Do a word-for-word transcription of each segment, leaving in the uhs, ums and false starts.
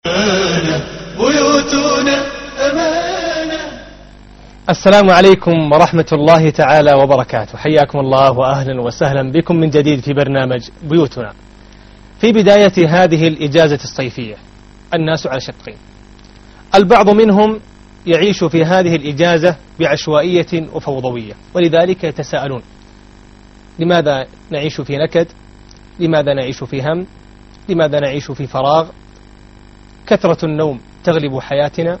بيوتنا أمانة. السلام عليكم ورحمة الله تعالى وبركاته. حياكم الله وأهلا وسهلا بكم من جديد في برنامج بيوتنا. في بداية هذه الإجازة الصيفية الناس على شقين، البعض منهم يعيش في هذه الإجازة بعشوائية وفوضوية، ولذلك يتساءلون: لماذا نعيش في نكد؟ لماذا نعيش في هم؟ لماذا نعيش في فراغ؟ كثرة النوم تغلب حياتنا.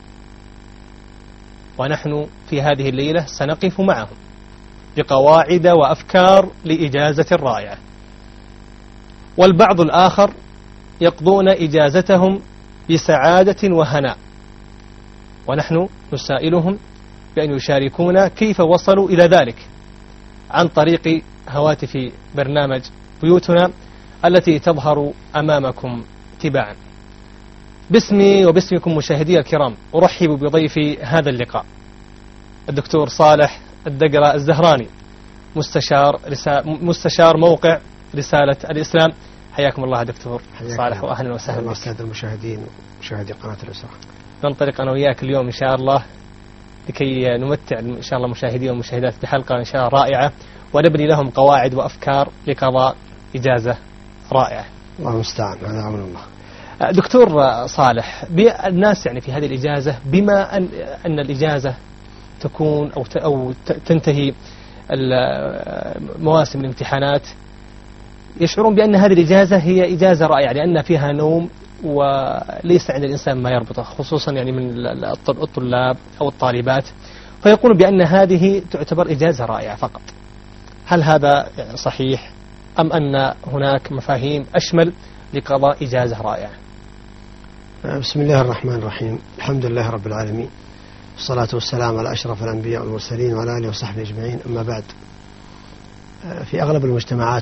ونحن في هذه الليلة سنقف معهم بقواعد وأفكار لإجازة رائعة. والبعض الآخر يقضون إجازتهم بسعادة وهناء، ونحن نسائلهم بأن يشاركونا كيف وصلوا إلى ذلك عن طريق هواتف برنامج بيوتنا التي تظهر أمامكم تباعا. باسمي وباسمكم مشاهدي الكرام أرحب بضيفي هذا اللقاء الدكتور صالح الدقرة الزهراني، مستشار رسا... مستشار موقع رسالة الإسلام. حياكم الله دكتور صالح وأهلا وسهلا بك. السادة المشاهدين مشاهدي قناة الأسرة، ننطلق أنا وياك اليوم إن شاء الله لكي نمتع إن شاء الله مشاهدين ومشاهدات بحلقة إن شاء الله رائعة، ونبني لهم قواعد وأفكار لقضاء إجازة رائعة. الله المستعان، هذا عمل الله. دكتور صالح، الناس يعني في هذه الإجازة بما أن, أن الإجازة تكون أو أو تنتهي مواسم الامتحانات، يشعرون بأن هذه الإجازة هي إجازة رائعة لأن فيها نوم وليس عند الإنسان ما يربطه، خصوصا يعني من الطلاب أو الطالبات، فيقولون بأن هذه تعتبر إجازة رائعة فقط. هل هذا صحيح أم أن هناك مفاهيم أشمل لقضاء إجازة رائعة؟ بسم الله الرحمن الرحيم، الحمد لله رب العالمين، والصلاة والسلام على أشرف الأنبياء والمرسلين وعلى آله وصحبه أجمعين. أما بعد، في أغلب المجتمعات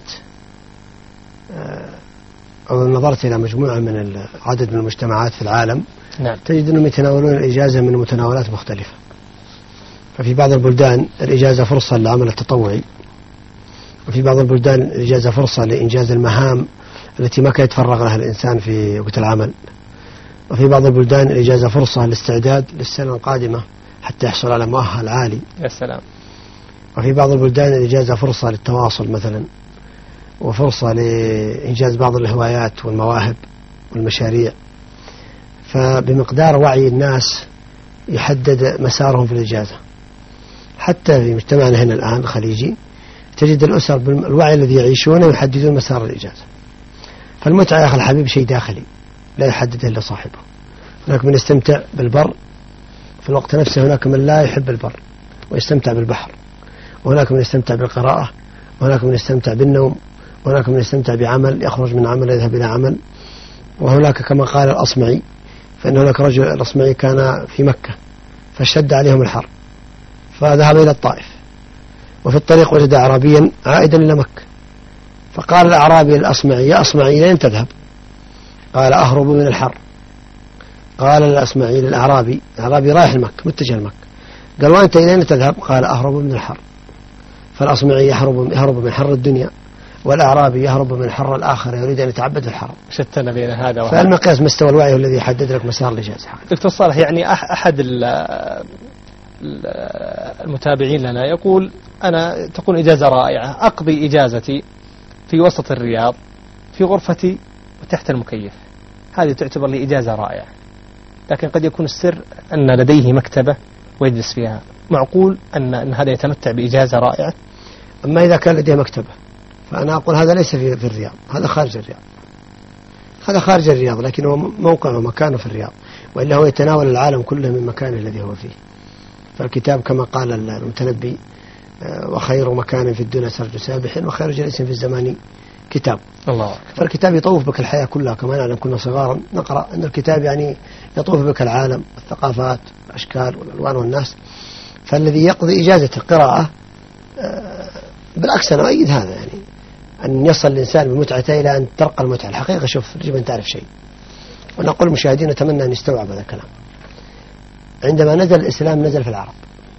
أو نظرت إلى مجموعة من عدد من المجتمعات في العالم، نعم، تجد أنهم يتناولون الإجازة من متناولات مختلفة. ففي بعض البلدان الإجازة فرصة للعمل التطوعي، وفي بعض البلدان الإجازة فرصة لإنجاز المهام التي ما كان يتفرغ لها الإنسان في وقت العمل، وفي بعض البلدان الإجازة فرصة للاستعداد للسنة القادمة حتى يحصل على مؤهل عالي. يا سلام. وفي بعض البلدان الإجازة فرصة للتواصل مثلا، وفرصة لإنجاز بعض الهوايات والمواهب والمشاريع. فبمقدار وعي الناس يحدد مسارهم في الإجازة. حتى في مجتمعنا هنا الآن الخليجي تجد الأسر بالوعي الذي يعيشونه يحددون مسار الإجازة. فالمتعة يا أخي الحبيب شيء داخلي لا يحدده إلا صاحبه. هناك من يستمتع بالبر في الوقت نفسه، هناك من لا يحب البر ويستمتع بالبحر، وهناك من يستمتع بالقراءة، وهناك من يستمتع بالنوم، وهناك من يستمتع بعمل يخرج من عمل يذهب إلى عمل. وهناك كما قال الأصمعي، فإن هناك رجل الأصمعي كان في مكة فاشتد عليهم الحر فذهب إلى الطائف، وفي الطريق وجد أعرابيا عائدا إلى مكة، فقال الأعرابي الأصمعي: يا أصمعي لين تذهب؟ قال: أهرب من الحر. قال الأصمعي للأعرابي، الأعرابي رايح لمكة متجه لمكة، قال: وأنت إلين تذهب؟ قال: أهرب من الحر. فالأصمعي يهرب يهرب من حر الدنيا، والأعرابي يهرب من حر الآخر يريد أن يتعبد الحرم. شتنا بين هذا وهذا. فالمقياس مستوى الوعي الذي يحدد لك مسار الإجازة. دكتور صالح، يعني أحد المتابعين لنا يقول: أنا تكون إجازة رائعة، أقضي إجازتي في وسط الرياض في غرفتي وتحت المكيف، هذه تعتبر لي إجازة رائعة. لكن قد يكون السر أن لديه مكتبة ويجلس فيها. معقول أن, أن هذا يتمتع بإجازة رائعة؟ أما إذا كان لديه مكتبة فأنا أقول هذا ليس في, في الرياض، هذا خارج الرياض، هذا خارج الرياض، لكن هو موقعه ومكانه في الرياض، وإلا هو يتناول العالم كله من مكانه الذي هو فيه. فالكتاب كما قال المتنبي: وخير مكان في الدنيا سرج سابح، وخير جليس في الزمان كتاب. الله. فالكتاب يطوف بك الحياة كلها، كما نعلم كنا صغارا نقرأ أن الكتاب يعني يطوف بك العالم، الثقافات، الأشكال والألوان والناس. فالذي يقضي إجازة القراءة بالعكس أنا أؤيد هذا، يعني أن يصل الإنسان بمتعته إلى أن ترقى المتعة. الحقيقة شوف، يجب أن تعرف شيء، ونقول المشاهدين نتمنى أن يستوعب هذا الكلام. عندما نزل الإسلام نزل في العرب،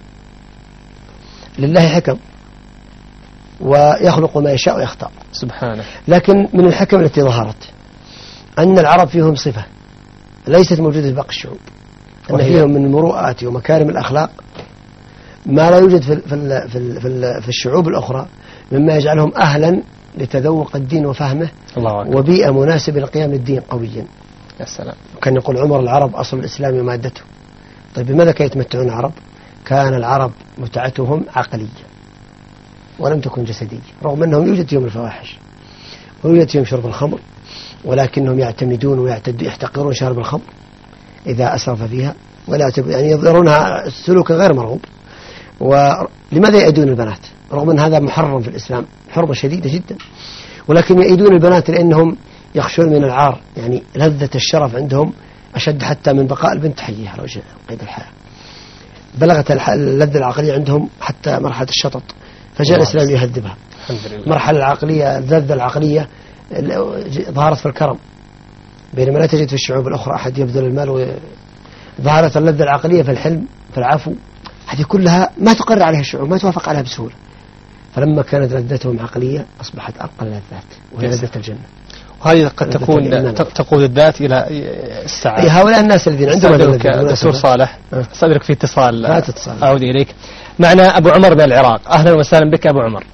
لله حكم ويخلق ما يشاء ويختار سبحانه. لكن من الحكم التي ظهرت أن العرب فيهم صفة ليست موجودة في باقي الشعوب، أن فيهم من المروءات ومكارم الأخلاق ما لا يوجد في في في في, في الشعوب الأخرى، مما يجعلهم أهلا لتذوق الدين وفهمه، الله وبيئة مناسبة لقيام الدين قويا. يا سلام. كان يقول عمر العرب أصل الإسلام ومادته. طيب بماذا كانوا يتمتعون العرب؟ كان العرب متعتهم عقلية ولم تكن جسدية، رغم أنهم يوجد فيهم الفواحش ويوجد فيهم شرب الخمر، ولكنهم يعتمدون ويحتقرون شرب الخمر إذا أسرف فيها، ولا يعني يظهرونها سلوكا غير مرغوب. ولماذا يأيدون البنات رغم أن هذا محرم في الإسلام حرمة شديدة جدا؟ ولكن يأيدون البنات لأنهم يخشون من العار، يعني لذة الشرف عندهم أشد حتى من بقاء البنت حية على وجه قيد الحياة. بلغت اللذة العقلية عندهم حتى مرحلة الشطط، فجاء الإسلام يهذبها. مرحلة العقلية اللذة العقلية ظهرت في الكرم، بينما لا تجد في الشعوب الأخرى أحد يبذل المال و... ظهرت اللذة العقلية في الحلم في العفو، هذه كلها ما تقر عليها الشعوب، ما توافق عليها بسهولة. فلما كانت لذتهم عقلية أصبحت أرقى اللذات وهي لذة الجنة، وهذه قد تكون تقود الذات إلى السعادة. هؤلاء الناس الذين عندهم دكتور صالح صدرك في اتصال لا تتصال. أعود إليك. معنا أبو عمر من العراق، أهلا وسهلا بك أبو عمر.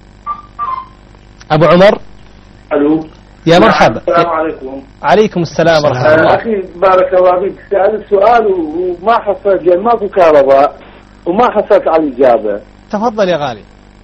أبو عمر. ألو. يا مرحبا. السلام عليكم. عليكم السلام ورحمة الله. أخي بارك الله فيك، سألت سؤال وما حصلت، ماكو كهرباء وما حصلت على الإجابة. تفضل يا غالي.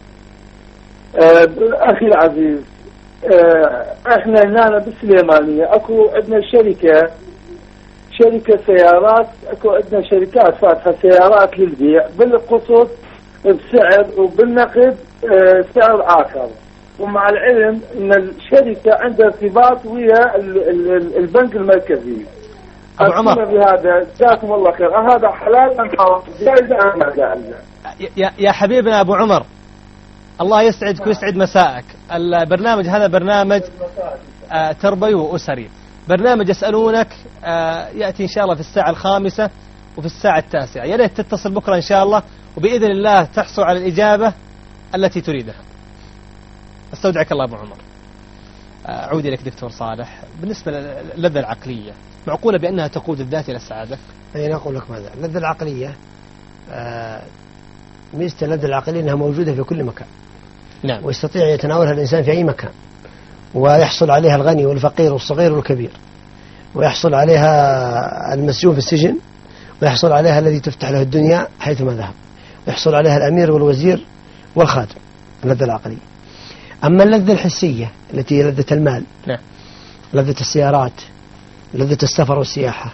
أه أخي العزيز، أه احنا هنا بالسليمانية اكو عندنا شركة شركة سيارات، اكو عندنا شركات فاتحة سيارات للبيع بالقسط بسعر وبالنقد أه سعر آخر، ومع العلم ان الشركة عندها ارتباط ويا البنك المركزي. أبو عمر بهذا جزاكم الله خير، هذا حلال أم حرام؟ جائز أم لا جائز؟ يا يا حبيبنا أبو عمر، الله يسعدك ويسعد مساءك. البرنامج هذا برنامج آه تربوي وأسري، برنامج يسألونك آه يأتي إن شاء الله في الساعة الخامسة وفي الساعة التاسعة. يا ريت تتصل بكرة إن شاء الله، وبإذن الله تحصل على الإجابة التي تريدها. استودعك الله أبو عمر. أعود إليك دكتور صالح، بالنسبة للذة العقلية معقولة بأنها تقود الذات إلى السعادة؟ أي نقول لك ماذا؟ اللذة العقلية آه ميزة اللذة العقلية أنها موجودة في كل مكان. نعم. ويستطيع يتناولها الإنسان في أي مكان، ويحصل عليها الغني والفقير والصغير والكبير، ويحصل عليها المسجون في السجن، ويحصل عليها الذي تفتح له الدنيا حيثما ذهب، ويحصل عليها الأمير والوزير والخادم. اللذة العقلية. أما اللذة الحسية التي هي لذة المال، نعم، لذة السيارات، لذة السفر والسياحة،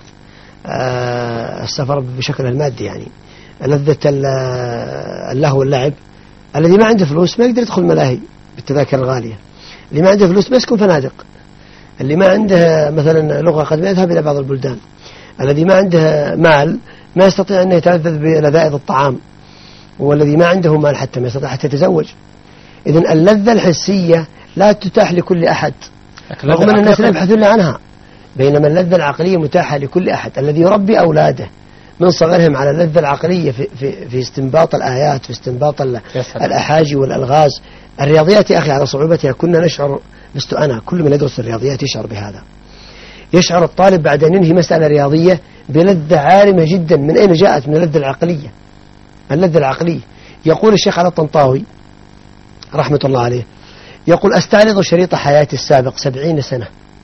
آه السفر بشكل المادي، يعني لذة اللهو واللعب. الذي ما عنده فلوس ما يقدر يدخل ملاهي بالتذاكر الغالية، اللي ما عنده فلوس ما يسكن فنادق، اللي ما عنده مثلا لغة قد ما يذهب إلى بعض البلدان، الذي ما عنده مال ما يستطيع أن يتلذذ بلذائذ الطعام، والذي ما عنده مال حتى ما يستطيع حتى يتزوج. إذن اللذة الحسية لا تتاح لكل أحد، رغم أن الناس لا يبحثون عنها، بينما اللذة العقلية متاحة لكل أحد. الذي يربي أولاده من صغرهم على اللذة العقلية في, في, في استنباط الآيات، في استنباط الأحاجي والألغاز. الرياضيات يا أخي على صعوبتها كنا نشعر، لست أنا، كل من يدرس الرياضيات يشعر بهذا. يشعر الطالب بعد أن ينهي مسألة رياضية بلذة عارمة جدا. من أين جاءت؟ من اللذة العقلية. اللذة العقلية. يقول الشيخ علي الطنطاوي رحمة الله عليه، يقول: أستعرض شريط حياتي السابق سبعين سنة،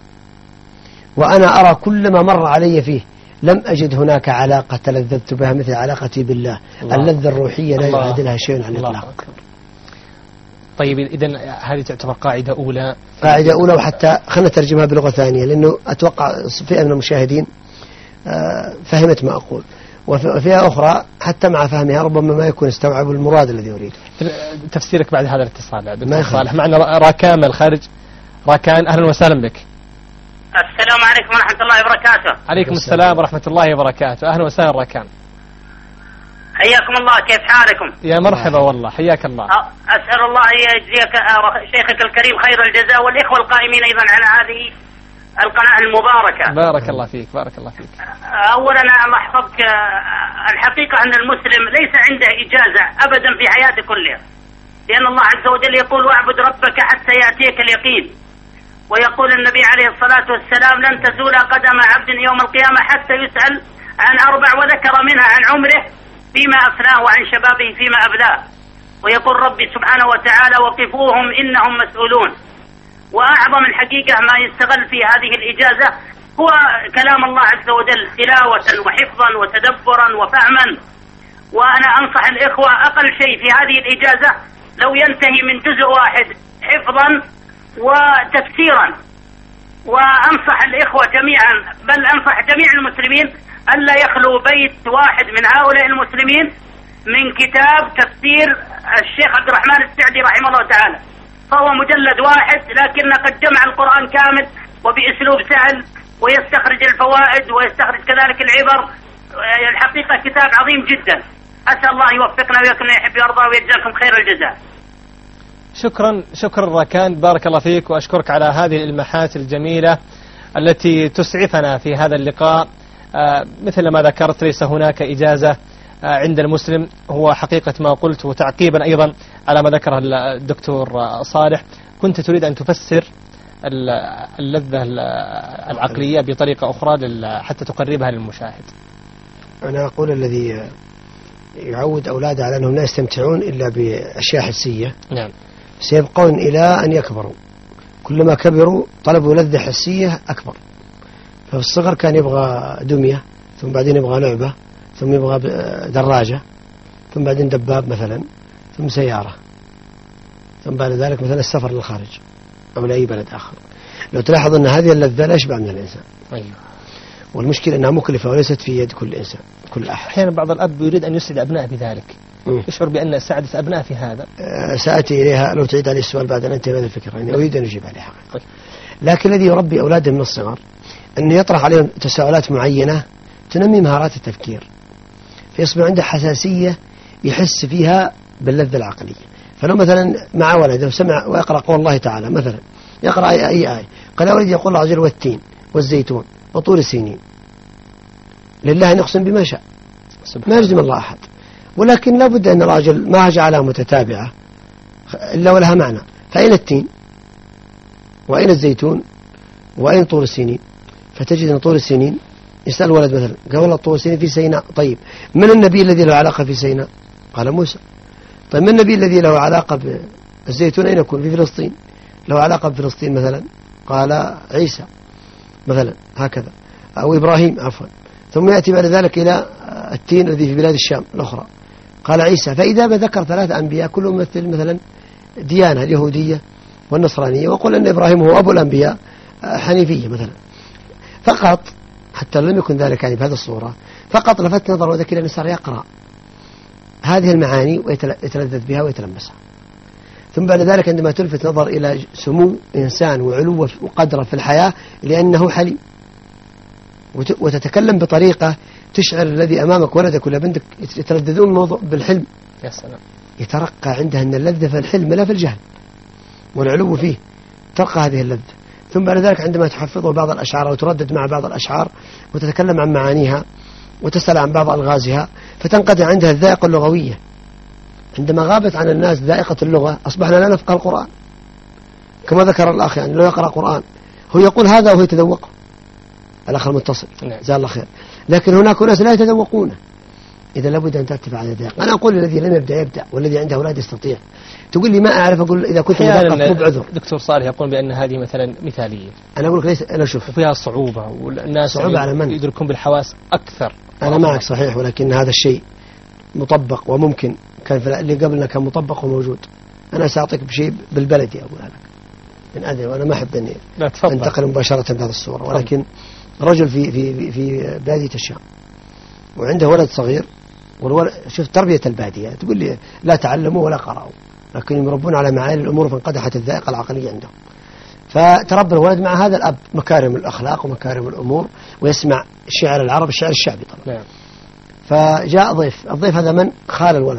وأنا أرى كل ما مر علي فيه لم أجد هناك علاقة تلذذت بها مثل علاقتي بالله. اللذة الروحية لا يعادلها شيء عن الإطلاق. طيب إذن هذه تعتبر قاعدة أولى. قاعدة أولى، وحتى خلنا نترجمها بلغة ثانية، لأنه أتوقع فئة من المشاهدين فهمت ما أقول، وفئة أخرى حتى مع فهمها ربما ما يكون استوعبوا المراد الذي يريد. تفسيرك بعد هذا الاتصال دكتور صالح. معنا راكان من الخارج. راكان، أهلا وسهلا بك. السلام عليكم ورحمة الله وبركاته. عليكم السلام ورحمة الله وبركاته. أهلا وسهلا راكان. حياكم الله، كيف حالكم؟ يا مرحبا والله، حياك الله. أسأل الله أن يجزيك شيخك الكريم خير الجزاء، والإخوة القائمين أيضا على هذه القناة المباركة. بارك الله فيك، بارك الله فيك. أولا أحفظك، الحقيقة أن المسلم ليس عنده إجازة أبدا في حياته كلها، لأن الله عز وجل يقول: واعبد ربك حتى يأتيك اليقين. ويقول النبي عليه الصلاة والسلام لن تزول قدم عبد يوم القيامة حتى يسأل عن أربع، وذكر منها عن عمره فيما أفناه وعن شبابه فيما أبلاه. ويقول ربي سبحانه وتعالى وقفوهم إنهم مسؤولون. وأعظم الحقيقة ما يستغل في هذه الإجازة هو كلام الله عز وجل تلاوة وحفظا وتدبرا وفهما. وأنا أنصح الإخوة أقل شيء في هذه الإجازة لو ينتهي من جزء واحد حفظا وتفسيرا. وأنصح الإخوة جميعا، بل أنصح جميع المسلمين ألا يخلو بيت واحد من هؤلاء المسلمين من كتاب تفسير الشيخ عبد الرحمن السعدي رحمه الله تعالى. فهو مجلد واحد لكن قد جمع القرآن كامل وبأسلوب سهل، ويستخرج الفوائد ويستخرج كذلك العبر. الحقيقة كتاب عظيم جدا. أسأل الله يوفقنا ويكن يحب يرضى ويجزاكم خير الجزاء. شكرا شكرا راكان، بارك الله فيك، وأشكرك على هذه المحات الجميلة التي تسعفنا في هذا اللقاء. آه مثل ما ذكرت ليس هناك إجازة آه عند المسلم، هو حقيقة ما قلت. وتعقيبا أيضا على ما ذكره الدكتور صالح، كنت تريد أن تفسر اللذة العقلية بطريقة أخرى حتى تقربها للمشاهد. أنا أقول الذي يعود أولاده على أنهم لا يستمتعون إلا بأشياء حسية، نعم، سيبقون إلى أن يكبروا. كلما كبروا طلبوا لذة حسية أكبر. ففي الصغر كان يبغى دمية، ثم بعدين يبغى لعبة، ثم يبغى دراجة، ثم بعدين دباب مثلا، ثم سيارة، ثم بعد ذلك مثلا السفر للخارج أو لأي بلد آخر. لو تلاحظ أن هذه اللذة لا يشبع من الإنسان. أيوه. والمشكلة أنها مكلفة وليست في يد كل إنسان، كل أحد. أحيانا بعض الأب يريد أن يسعد أبنائه بذلك، م. يشعر بأن سعادة أبنائه في هذا. أه سأتي إليها لو تعيد علي السؤال بعد أن أنتهي من هذه الفكرة، يعني أريد أن أجيب عليها. لكن الذي يربي أولاده من الصغر أن يطرح عليهم تساؤلات معينة تنمي مهارات التفكير، فيصبح عنده حساسية يحس فيها باللذة العقلية. فلو مثلا مع ولده سمع ويقرأ قول الله تعالى مثلا، يقرأ أي آية، قال يا ولدي يقول الله عز وجل والتين والزيتون وطور السينين، لله أن يقسم بما شاء، ما يجزم الله أحد. ولكن لا بد أن الرجل ما جعلها متتابعة إلا ولها معنى. فأين التين وأين الزيتون وأين طور السينين؟ فتجد أن طور السينين يسأل ولد مثلا، قال والله طور السينين في سيناء. طيب من النبي الذي له علاقة في سيناء؟ قال موسى. طيب من النبي الذي له علاقة بالزيتون أين يكون؟ في فلسطين. له علاقة بفلسطين مثلا؟ قال عيسى مثلا، هكذا، أو إبراهيم عفوا. ثم يأتي بعد ذلك إلى التين الذي في بلاد الشام الأخرى، قال عيسى. فإذا ذكر ثلاثة أنبياء كلهم مثل مثلا ديانة اليهودية والنصرانية، وقل أن إبراهيم هو أبو الأنبياء حنيفية مثلا، فقط حتى لم يكن ذلك يعني بهذه الصورة، فقط لفت نظر وذكر أن صار يقرأ هذه المعاني ويتلذذ بها ويتلمسها. ثم بعد ذلك عندما تلفت نظر إلى سمو إنسان وعلو وقدره في الحياة لأنه حليم، وتتكلم بطريقة تشعر الذي أمامك ولدك ولا بنتك يتلذذون الموضوع بالحلم، يا سلام، يترقى عندها أن اللذة في الحلم لا في الجهل والعلو فيه، ترقى هذه اللذة. ثم بعد ذلك عندما تحفظه بعض الأشعار وتردد مع بعض الأشعار وتتكلم عن معانيها وتسأل عن بعض ألغازها، فتنقطع عندها الذائقة اللغوية. عندما غابت عن الناس ذائقة اللغة أصبحنا لا نفقه القرآن، كما ذكر الأخ، يعني لو يقرأ قرآن هو يقول هذا وهو يتذوقه، الأخ المتصل جزاه الله خير، لكن هناك ناس لا يتذوقونه. إذا لابد أن ترتفع على ذلك. أنا أقول الذي لم يبدأ يبدأ، والذي عنده أولاد يستطيع. تقول لي ما أعرف، أقول إذا كنت مثقف مو بعذر. دكتور صالح يقول بأن هذه مثلا مثالية، أنا أقول لك ليس، أنا شوف وفيها صعوبة والناس صعوبة على من يدركون بالحواس أكثر. أنا معك صحيح، ولكن هذا الشيء مطبق وممكن كان في اللي قبلنا كان مطبق وموجود. أنا سأعطيك بشيء بالبلدي أقولها لك من أدري، وأنا ما أحب أني أنتقل مباشرة بهذه الصورة، ولكن رجل في في في بادية الشام وعنده ولد صغير، والولد شوف تربية البادية، تقول لي لا تعلموا ولا قرأوا، لكن يربون على معاني الأمور فانقدحت الذائقة العقلية عندهم. فتربى الولد مع هذا الأب مكارم الأخلاق ومكارم الأمور، ويسمع شعر العرب، الشعر الشعبي طبعا. فجاء ضيف، الضيف هذا من؟ خال الولد،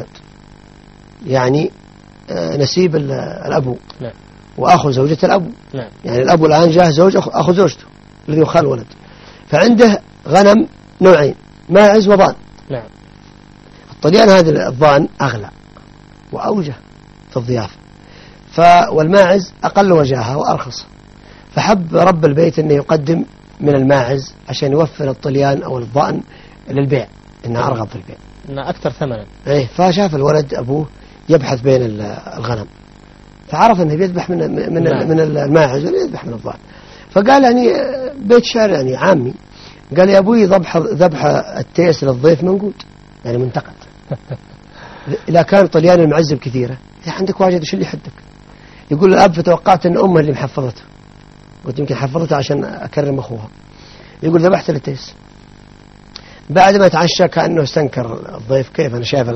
يعني نسيب الأبو وأخو زوجة الأبو، يعني الأبو الآن جاء زوج أخو زوجته الذي هو خال الولد، فعنده غنم نوعين، ماعز وضان. نعم. الطليان هذا الضان أغلى وأوجه في الضيافة، والماعز أقل وجاهة وأرخص. فحب رب البيت أنه يقدم من الماعز عشان يوفر الطليان أو الضأن للبيع، إنها أرغب في البيع، إنها أكثر ثمنا. إيه، فشاف الولد أبوه يبحث بين الغنم، فعرف أنه بيذبح من من نعم. من الماعز ولا يذبح من الضأن، فقال يعني بيت شعر يعني عامي، قال يا أبوي ذبح ذبح التيس للضيف منقود، يعني منتقد. إذا كان طليان المعزب كثيرة، إذا عندك واجد وش اللي يحدك؟ يقول الأب فتوقعت أن أمه اللي محفظته، قلت يمكن حفظتها عشان أكرم أخوها. يقول ذبحت للتيس. بعد ما تعشى كأنه استنكر الضيف، كيف أنا شايف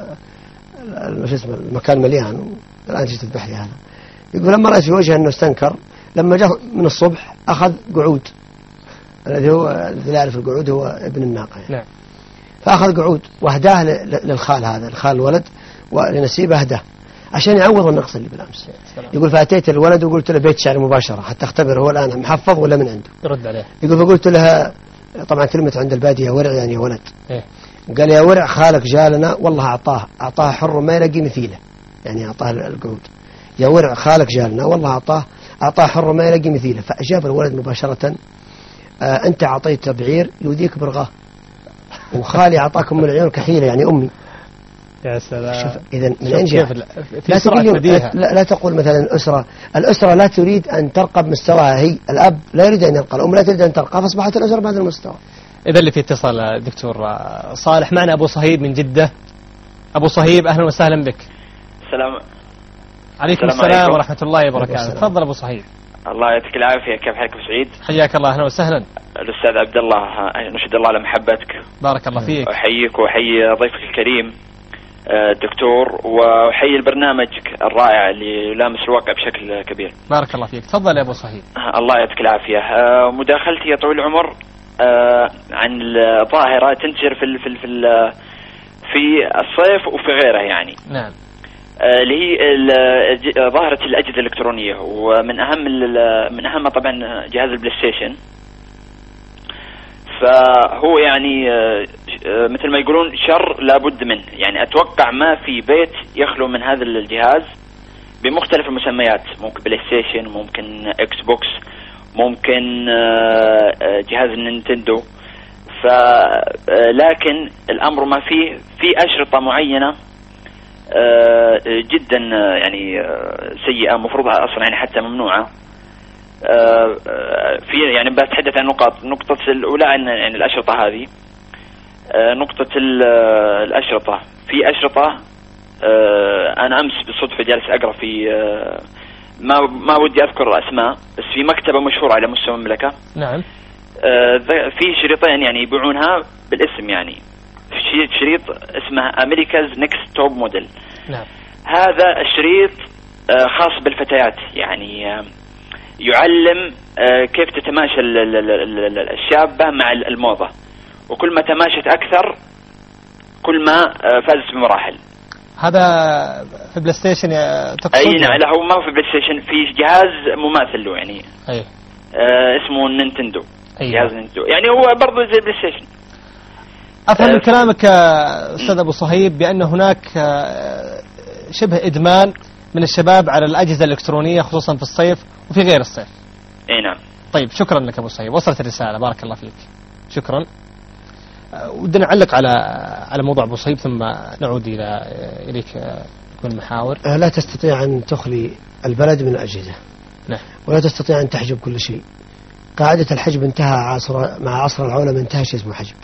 المكان مليان الآن تجي تذبح لي هذا. يقول لما رأيت في وجهه أنه استنكر، لما جاء من الصبح أخذ قعود، الذي هو الذي لا يعرف القعود هو ابن الناقة يعني. نعم. فأخذ قعود وأهداه للخال هذا، الخال الولد ولنسيبه أهداه عشان يعوض النقص اللي بالأمس. يقول فأتيت الولد وقلت له بيت شعر مباشرة حتى اختبر هو الآن محفظ ولا من عنده. يرد عليه. يقول فقلت لها، طبعا كلمة عند البادية ورع يعني يا ولد. إيه؟ قال يا ورع خالك جالنا والله أعطاه أعطاه حر ما يلاقي مثيله، يعني أعطاه القعود. يا ورع خالك جالنا والله أعطاه أعطاه حر ما يلاقي مثيله. فأجاب الولد مباشرة آه أنت أعطيت بعير يوديك برغاه، وخالي أعطاكم من العيون كحيلة يعني أمي. يا سلام. إذا من أين جاء؟ لا تقول لا, لا تقول مثلا الأسرة الأسرة لا تريد أن ترقى بمستواها هي، الأب لا يريد أن يرقى، الأم لا تريد أن ترقى، فأصبحت الأسرة بهذا المستوى. إذا اللي في اتصال دكتور صالح معنا أبو صهيب من جدة. أبو صهيب أهلا وسهلا بك. السلام عليكم. السلام, السلام ورحمة الله وبركاته. تفضل أبو صهيب. الله يعطيك العافية، كيف حالك أبو سعيد؟ حياك الله. أهلا وسهلا. الأستاذ عبد الله، نشهد الله على محبتك. بارك الله فيك. أحييك وأحيي ضيفك الكريم دكتور، وأحيي البرنامج الرائع اللي يلامس الواقع بشكل كبير. بارك الله فيك. تفضل يا أبو صهيب. الله يعطيك العافية. مداخلتي يا طويل العمر عن ظاهرة تنتشر في في في في الصيف وفي غيره يعني. نعم. اللي هي ظاهرة الأجهزة الإلكترونية، ومن أهم من أهم طبعا جهاز البلاي ستيشن. فهو يعني مثل ما يقولون شر لابد منه، يعني أتوقع ما في بيت يخلو من هذا الجهاز بمختلف المسميات، ممكن بلاي ستيشن، ممكن اكس بوكس، ممكن جهاز النينتندو. فلكن الأمر ما فيه في أشرطة معينة جدا يعني سيئة، مفروض أصلا يعني حتى ممنوعة. في يعني بتحدث عن نقاط. نقطة الأولى عن يعني الأشرطة هذه، نقطة الأشرطة. في أشرطة أنا أمس بالصدفة جالس أقرأ في ما ما ودي أذكر أسماء، بس في مكتبة مشهورة على مستوى المملكة. نعم. في شريطين يعني يبيعونها بالاسم، يعني شريط اسمه أمريكاز نيكست توب موديل. نعم. هذا الشريط خاص بالفتيات، يعني يعلم كيف تتماشى الشابة مع الموضة، وكل ما تماشت أكثر كل ما فازت بمراحل. هذا في بلاي ستيشن تقصد؟ أي نعم. لا هو ما في بلاي ستيشن، في جهاز مماثل له يعني. أي. آه اسمه نينتندو. أي. جهاز نينتندو يعني هو برضو زي بلاي ستيشن. أفهم من كلامك أستاذ أبو صهيب بأن هناك شبه إدمان من الشباب على الأجهزة الإلكترونية خصوصا في الصيف وفي غير الصيف. اي نعم. طيب شكرا لك أبو صهيب، وصلت الرسالة، بارك الله فيك. شكرا. ودنا نعلق على على موضوع أبو صهيب ثم نعود إلى إليك تكون محاور. لا تستطيع أن تخلي البلد من الأجهزة. نعم. ولا تستطيع أن تحجب كل شيء. قاعدة الحجب انتهى عصر مع عصر العولمة، انتهى شيء اسمه حجب.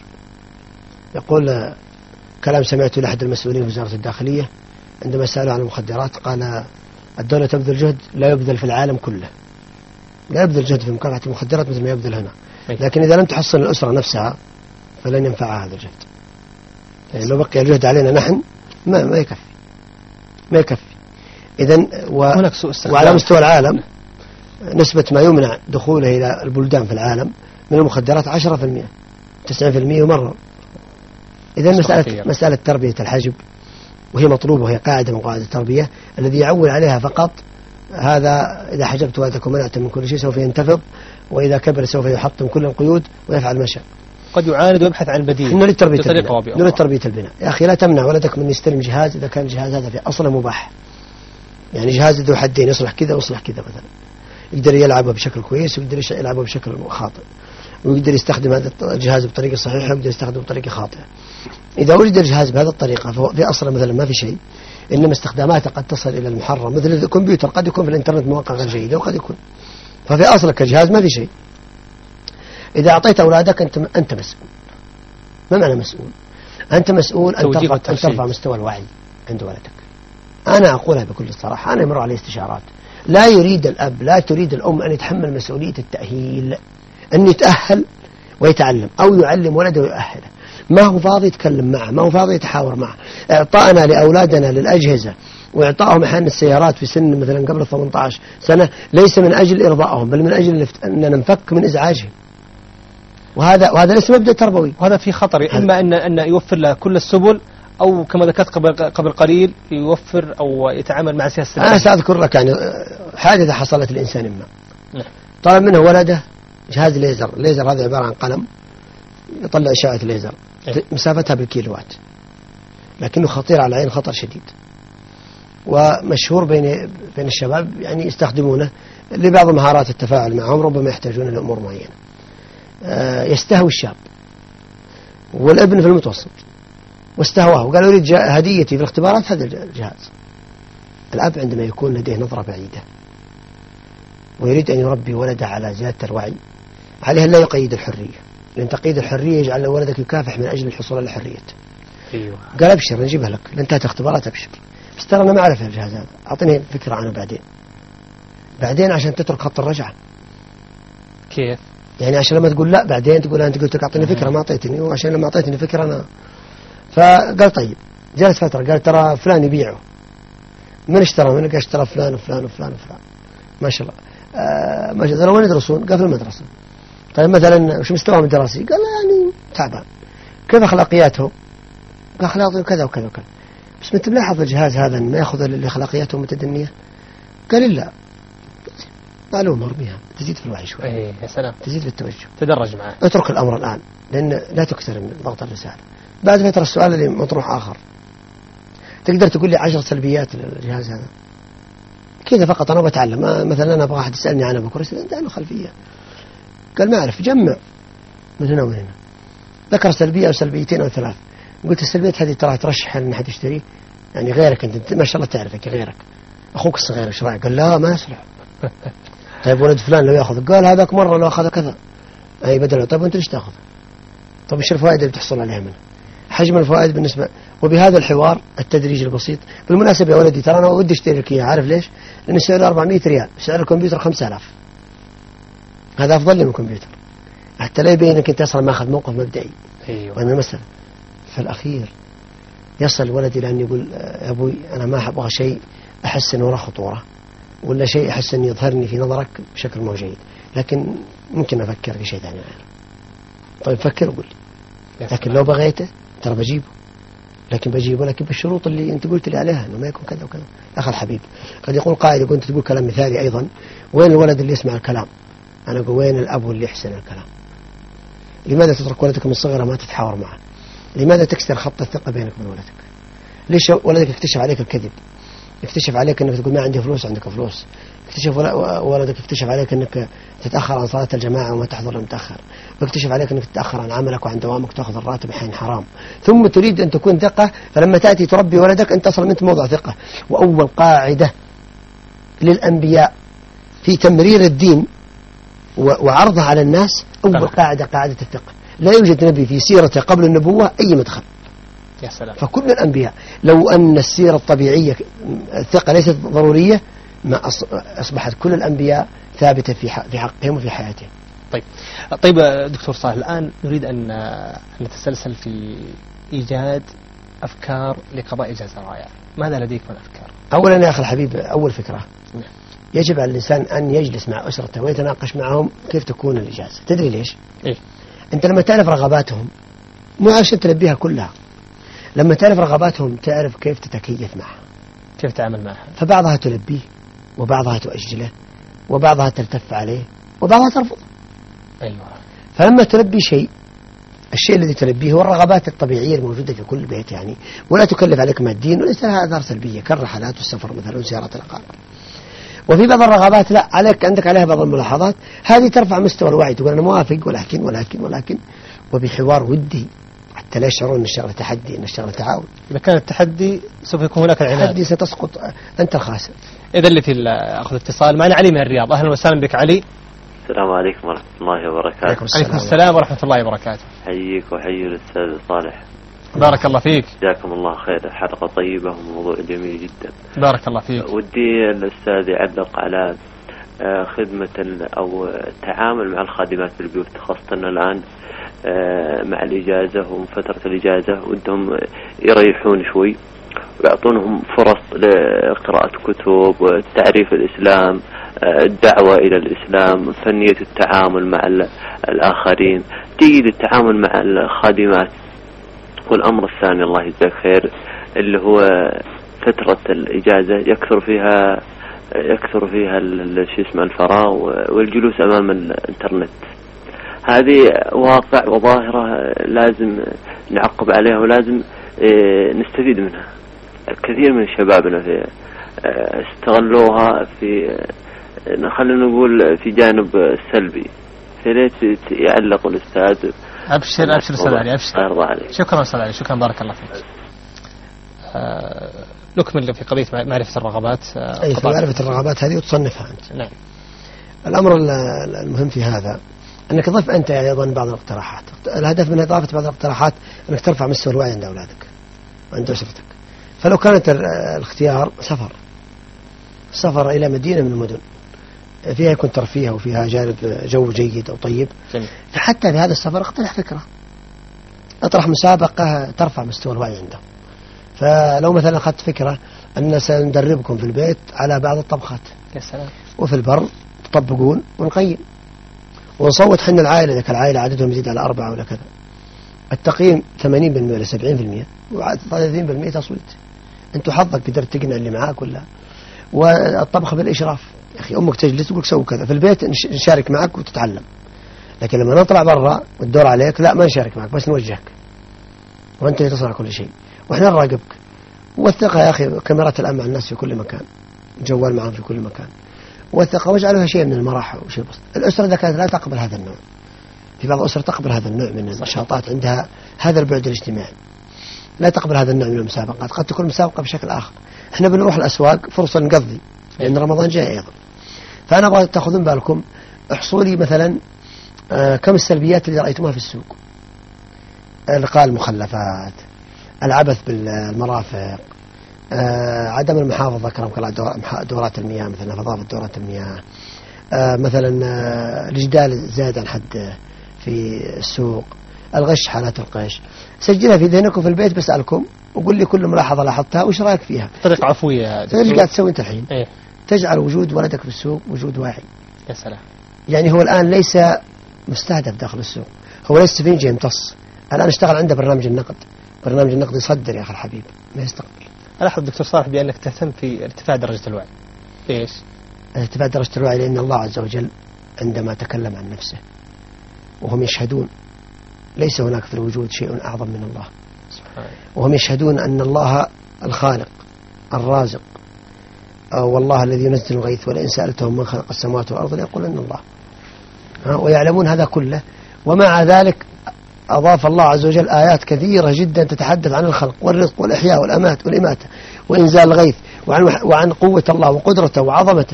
يقول كلام سمعته لأحد المسؤولين في وزارة الداخلية عندما سألوا عن المخدرات، قال الدولة تبذل جهد لا يبذل في العالم كله، لا يبذل جهد في مكافحة المخدرات مثل ما يبذل هنا، لكن إذا لم تحصن الأسرة نفسها فلن ينفع هذا الجهد. يعني لو بقي الجهد علينا نحن ما ما يكفي ما يكفي. إذن و... وعلى مستوى العالم نسبة ما يمنع دخوله إلى البلدان في العالم من المخدرات عشرة في المئة تسعين في المئة مرة. إذن مسألة مسألة تربية الحجب وهي مطلوبة، وهي قاعدة من قواعد التربية، الذي يعول عليها فقط هذا إذا حجبت ولدك ومنعت من كل شيء سوف ينتفض، وإذا كبر سوف يحطم كل القيود ويفعل ما شاء. قد يعاند ويبحث عن بديل. نريد تربية البناء. نريد تربية البناء. يا أخي لا تمنع ولدك من يستلم جهاز إذا كان الجهاز هذا في أصله مباح. يعني جهاز ذو حدين يصلح كذا ويصلح كذا مثلا. يقدر يلعبه بشكل كويس ويقدر يلعبه بشكل خاطئ، ويقدر يستخدم هذا الجهاز بطريقة صحيحة ويقدر يستخدمه بطريقة خاطئة. إذا وجد الجهاز بهذه الطريقة ففي أصله مثلا ما في شيء، إنما استخداماته قد تصل إلى المحرم، مثل الكمبيوتر قد يكون في الإنترنت مواقع غير جيدة وقد يكون، ففي أصلك كجهاز ما في شيء. إذا أعطيت أولادك أنت أنت مسؤول. ما معنى مسؤول؟ أنت مسؤول أن ترفع, أن ترفع مستوى الوعي عند ولدك. أنا أقولها بكل الصراحة، أنا يمر علي استشارات، لا يريد الأب لا تريد الأم أن يتحمل مسؤولية التأهيل، أن يتأهل ويتعلم أو يعلم ولده ويؤهله. ما هو فاضي يتكلم معه، ما هو فاضي يتحاور معه. إعطائنا لأولادنا للأجهزة وإعطائهم أحيانا السيارات في سن مثلا قبل ثمانية عشر سنة ليس من أجل إرضائهم بل من أجل أن ننفك من إزعاجهم، وهذا وهذا ليس مبدأ تربوي، وهذا في خطر. إما أن أن يوفر له كل السبل، أو كما ذكرت قبل قبل قليل يوفر أو يتعامل مع سياسة. أنا سأذكر لك يعني حادثة حصلت لإنسان ما، طلب منه ولده جهاز ليزر. ليزر هذا عبارة عن قلم يطلع إشعة ليزر مسافتها بالكيلوات، لكنه خطير على العين خطر شديد، ومشهور بين بين الشباب يعني يستخدمونه لبعض مهارات التفاعل معهم، ربما يحتاجون لأمور معينة. يستهوي الشاب والابن في المتوسط واستهواه وقال يريد هديتي في الاختبارات هذا الجهاز. الأب عندما يكون لديه نظرة بعيدة ويريد أن يربي ولده على زيادة الوعي، عليه لا يقيد الحرية، لأن تقييد الحرية يجعل ولدك يكافح من أجل الحصول على حريته. أيوة. قال أبشر نجيبها لك، لن انتهت اختبارات أبشر، بس ترى أنا ما أعرف الجهاز هذا، أعطيني فكرة عنه بعدين. بعدين عشان تترك خط الرجعة. كيف؟ يعني عشان لما تقول لا بعدين تقول أنت قلت لك أعطيني فكرة ما أعطيتني، وعشان لما أعطيتني فكرة أنا. فقال طيب، جلس فترة قال ترى فلان يبيعه. من اشترى؟ من قال اشترى فلان وفلان وفلان وفلان. ما شاء الله. آه ما شاء الله. وين يدرسون؟ قال في المدرسة. طيب مثلا وش مستواهم الدراسي؟ قال يعني تعبان. كيف أخلاقياته؟ قال أخلاقه كذا وكذا وكذا. بس أنت ملاحظ الجهاز هذا ما يأخذ الأخلاقياته متدنية؟ قال لا. معلومة ارميها، تزيد في الوعي شوي. ايه يا سلام. تزيد في التوجه. تدرج معه. اترك الأمر الآن، لأن لا تكثر من ضغط الرسالة. بعد فترة السؤال اللي مطروح آخر، تقدر تقول لي عشر سلبيات للجهاز هذا كذا فقط أنا بتعلم. مثلا أنا أبغى أحد يسألني عنه بكرة أنت عنه خلفية. قال ما أعرف، جمع من هنا ومن هنا، ذكر سلبية أو سلبيتين أو ثلاث. قلت السلبيات هذه ترى ترشح أن أحد يشتري، يعني غيرك أنت ما شاء الله تعرفك غيرك أخوك الصغير إيش رأيك؟ قال لا ما يصلح. طيب ولد فلان لو يأخذ؟ قال هذاك مرة لو أخذ كذا أي بدله. طيب وأنت ليش تأخذ؟ طيب إيش الفوائد اللي بتحصل عليها منه؟ حجم الفوائد بالنسبة. وبهذا الحوار التدريجي البسيط. بالمناسبة يا ولدي ترى أنا ودي أشتري لك إياه، عارف ليش؟ لأن سعره أربعمائة ريال، سعر الكمبيوتر خمسة آلاف. هذا أفضل من الكمبيوتر، حتى لا يبين أنك أنت أصلا ما أخذ موقف مبدئي. أيوة. وأنا مثلا في الأخير يصل ولدي لأن يقول يا أبوي أنا ما أبغى شيء أحس أنه وراه خطورة، ولا شيء أحس أن يظهرني في نظرك بشكل مو جيد، لكن ممكن أفكر في شيء ثاني غير. طيب فكر وقول لي، لكن لو بغيته ترى بجيبه، لكن بجيبه لكن بالشروط اللي أنت قلت لي عليها، إنه ما يكون كذا وكذا. أخي الحبيب قد يقول قائد، يقول أنت تقول كلام مثالي أيضا، وين الولد اللي يسمع الكلام؟ أنا أقول وين الأب اللي يحسن الكلام؟ لماذا تترك ولدك من صغره ما تتحاور معه؟ لماذا تكسر خط الثقة بينك وبين ولدك؟ ليش ولدك يكتشف عليك الكذب، يكتشف عليك أنك تقول ما عندي فلوس عندك فلوس، يكتشف ولدك يكتشف عليك أنك تتأخر عن صلاة الجماعة وما تحضر متأخر، ويكتشف عليك أنك تتأخر عن عملك وعن دوامك تأخذ الراتب حين حرام، ثم تريد أن تكون ثقة، فلما تأتي تربي ولدك أنت أصلا أنت موضع ثقة. وأول قاعدة للأنبياء في تمرير الدين وعرضها على الناس، أول قاعدة قاعدة الثقة. لا يوجد نبي في سيرته قبل النبوة أي مدخل. يا سلام. فكل الأنبياء لو أن السيرة الطبيعية الثقة ليست ضرورية ما أصبحت كل الأنبياء ثابتة في في حقهم وفي حياتهم. طيب طيب دكتور صالح، الآن نريد أن نتسلسل في إيجاد أفكار لقضاء إجازة الرائع. ماذا لديك من أفكار؟ أولا يا أخي الحبيب، أول فكرة يجب على الإنسان أن يجلس مع أسرته ويتناقش معهم كيف تكون الإجازة. تدري ليش؟ إيه؟ أنت لما تعرف رغباتهم مو عشان تلبيها كلها، لما تعرف رغباتهم تعرف كيف تتكيف معها، كيف تعمل معها. فبعضها تلبيه وبعضها تؤجله وبعضها تلتف عليه وبعضها ترفض. أيوة. فلما تلبي شيء، الشيء الذي تلبيه هو الرغبات الطبيعية الموجودة في كل بيت يعني، ولا تكلف عليك ماديا وليس لها آثار سلبية كالرحلات والسفر مثلا وزيارة الأقارب. وفي بعض الرغبات لا عليك عندك عليها بعض الملاحظات، هذه ترفع مستوى الوعي، تقول أنا موافق ولكن ولكن ولكن وبحوار ودي حتى لا يشعرون أن الشغلة تحدي، أن الشغلة تعاون. إذا كان التحدي سوف يكون هناك العناد، التحدي ستسقط أنت الخاسر. إذا اللي في أخذ اتصال معنا علي من الرياض. أهلا وسهلا بك علي. السلام عليكم ورحمة الله وبركاته. عليكم السلام, السلام ورحمة الله وبركاته. حييك وحيي الأستاذ صالح. بارك الله فيك. جزاكم الله خير، حلقة طيبة وموضوع جميل جدا. بارك الله فيك. ودي الأستاذ يعلق على خدمة أو التعامل مع الخادمات في البيوت، خاصة الآن مع الإجازة وفترة الإجازة ودهم يريحون شوي ويعطونهم فرص لقراءة كتب وتعريف الإسلام، الدعوة إلى الإسلام، فنية التعامل مع الآخرين، جيد التعامل مع الخادمات. والأمر الثاني الله يجزاك خير اللي هو فترة الإجازة يكثر فيها يكثر فيها شو اسمه الفراغ والجلوس أمام الإنترنت. هذه واقع وظاهرة لازم نعقب عليها ولازم نستفيد منها. كثير من شبابنا في استغلوها في خلينا نقول في جانب سلبي، فليت يعلق الأستاذ. أبشر أبشر أستاذ علي أبشر. أرضى عليك. شكرا أستاذ علي، شكرا بارك الله فيك. آه نكمل في قضية معرفة الرغبات. آه أي في معرفة الرغبات هذه وتصنفها أنت. نعم. الأمر المهم في هذا أنك تضيف أنت أيضا بعض الاقتراحات. الهدف من إضافة بعض الاقتراحات أنك ترفع مستوى الوعي عند أولادك وعند أسرتك. فلو كانت الاختيار سفر سفر إلى مدينة من المدن فيها يكون ترفيه وفيها جانب جو جيد أو طيب، جميل. فحتى بهذا السفر اقترح فكرة، اطرح مسابقة ترفع مستوى الوعي عنده. فلو مثلا أخذت فكرة أن سندربكم في البيت على بعض الطبخات، يا سلام، وفي البر تطبقون ونقيم ونصوت حنا العائلة، إذا كان العائلة عددهم يزيد على أربعة ولا كذا، التقييم ثمانين بالمئة إلى سبعين بالمئة وعاد ثلاثين بالمئة تصويت. أنتوا حظك قدرت تقنع اللي معاك ولا. والطبخ بالإشراف، يا أخي أمك تجلس تقول سوي كذا، في البيت نشارك معك وتتعلم، لكن لما نطلع برا والدور عليك لا ما نشارك معك بس نوجهك وأنت اللي تصنع كل شيء وإحنا نراقبك. والثقة يا أخي كاميرات الآن مع الناس في كل مكان، جوال معهم في كل مكان، والثقة واجعلها شيء من المراحة وشيء بسيط. الأسرة إذا كانت لا تقبل هذا النوع، في بعض الأسر تقبل هذا النوع من النشاطات عندها هذا البعد الاجتماعي، لا تقبل هذا النوع من المسابقات، قد تكون مسابقة بشكل آخر. إحنا بنروح الأسواق فرصة نقضي لأن رمضان جاء أيضا، فأنا أبغى تأخذون بالكم احصوا لي مثلا آه كم السلبيات اللي رأيتموها في السوق: إلقاء المخلفات، العبث بالمرافق، آه عدم المحافظة كرمك الله دورات المياه، مثلا نظافة دورات المياه، آه مثلا آه الجدال زاد عن حد في السوق، الغش، حالات الغش. سجلها في ذهنكم في البيت بسألكم وقول لي كل ملاحظة لاحظتها وش رأيك فيها. طريقة عفوية. ايش قاعد تسوي انت الحين؟ ايه؟ تجعل وجود ولدك في السوق وجود واعي. يا سلام. يعني هو الآن ليس مستهدف داخل السوق، هو ليس سفنجة يمتص. الآن اشتغل عنده برنامج النقد، برنامج النقد يصدر يا أخي الحبيب ما يستقبل. ألاحظ دكتور صالح بأنك تهتم في ارتفاع درجة الوعي. ليش؟ ارتفاع درجة الوعي لأن الله عز وجل عندما تكلم عن نفسه وهم يشهدون ليس هناك في الوجود شيء أعظم من الله سبحانه، وهم يشهدون أن الله الخالق الرازق والله الذي ينزل الغيث ولئن سألتهم من خلق السماوات والأرض ليقولن الله، ويعلمون هذا كله. ومع ذلك أضاف الله عز وجل آيات كثيرة جدا تتحدث عن الخلق والرزق والإحياء والأمات والإماتة وإنزال الغيث وعن, وعن قوة الله وقدرته وعظمته،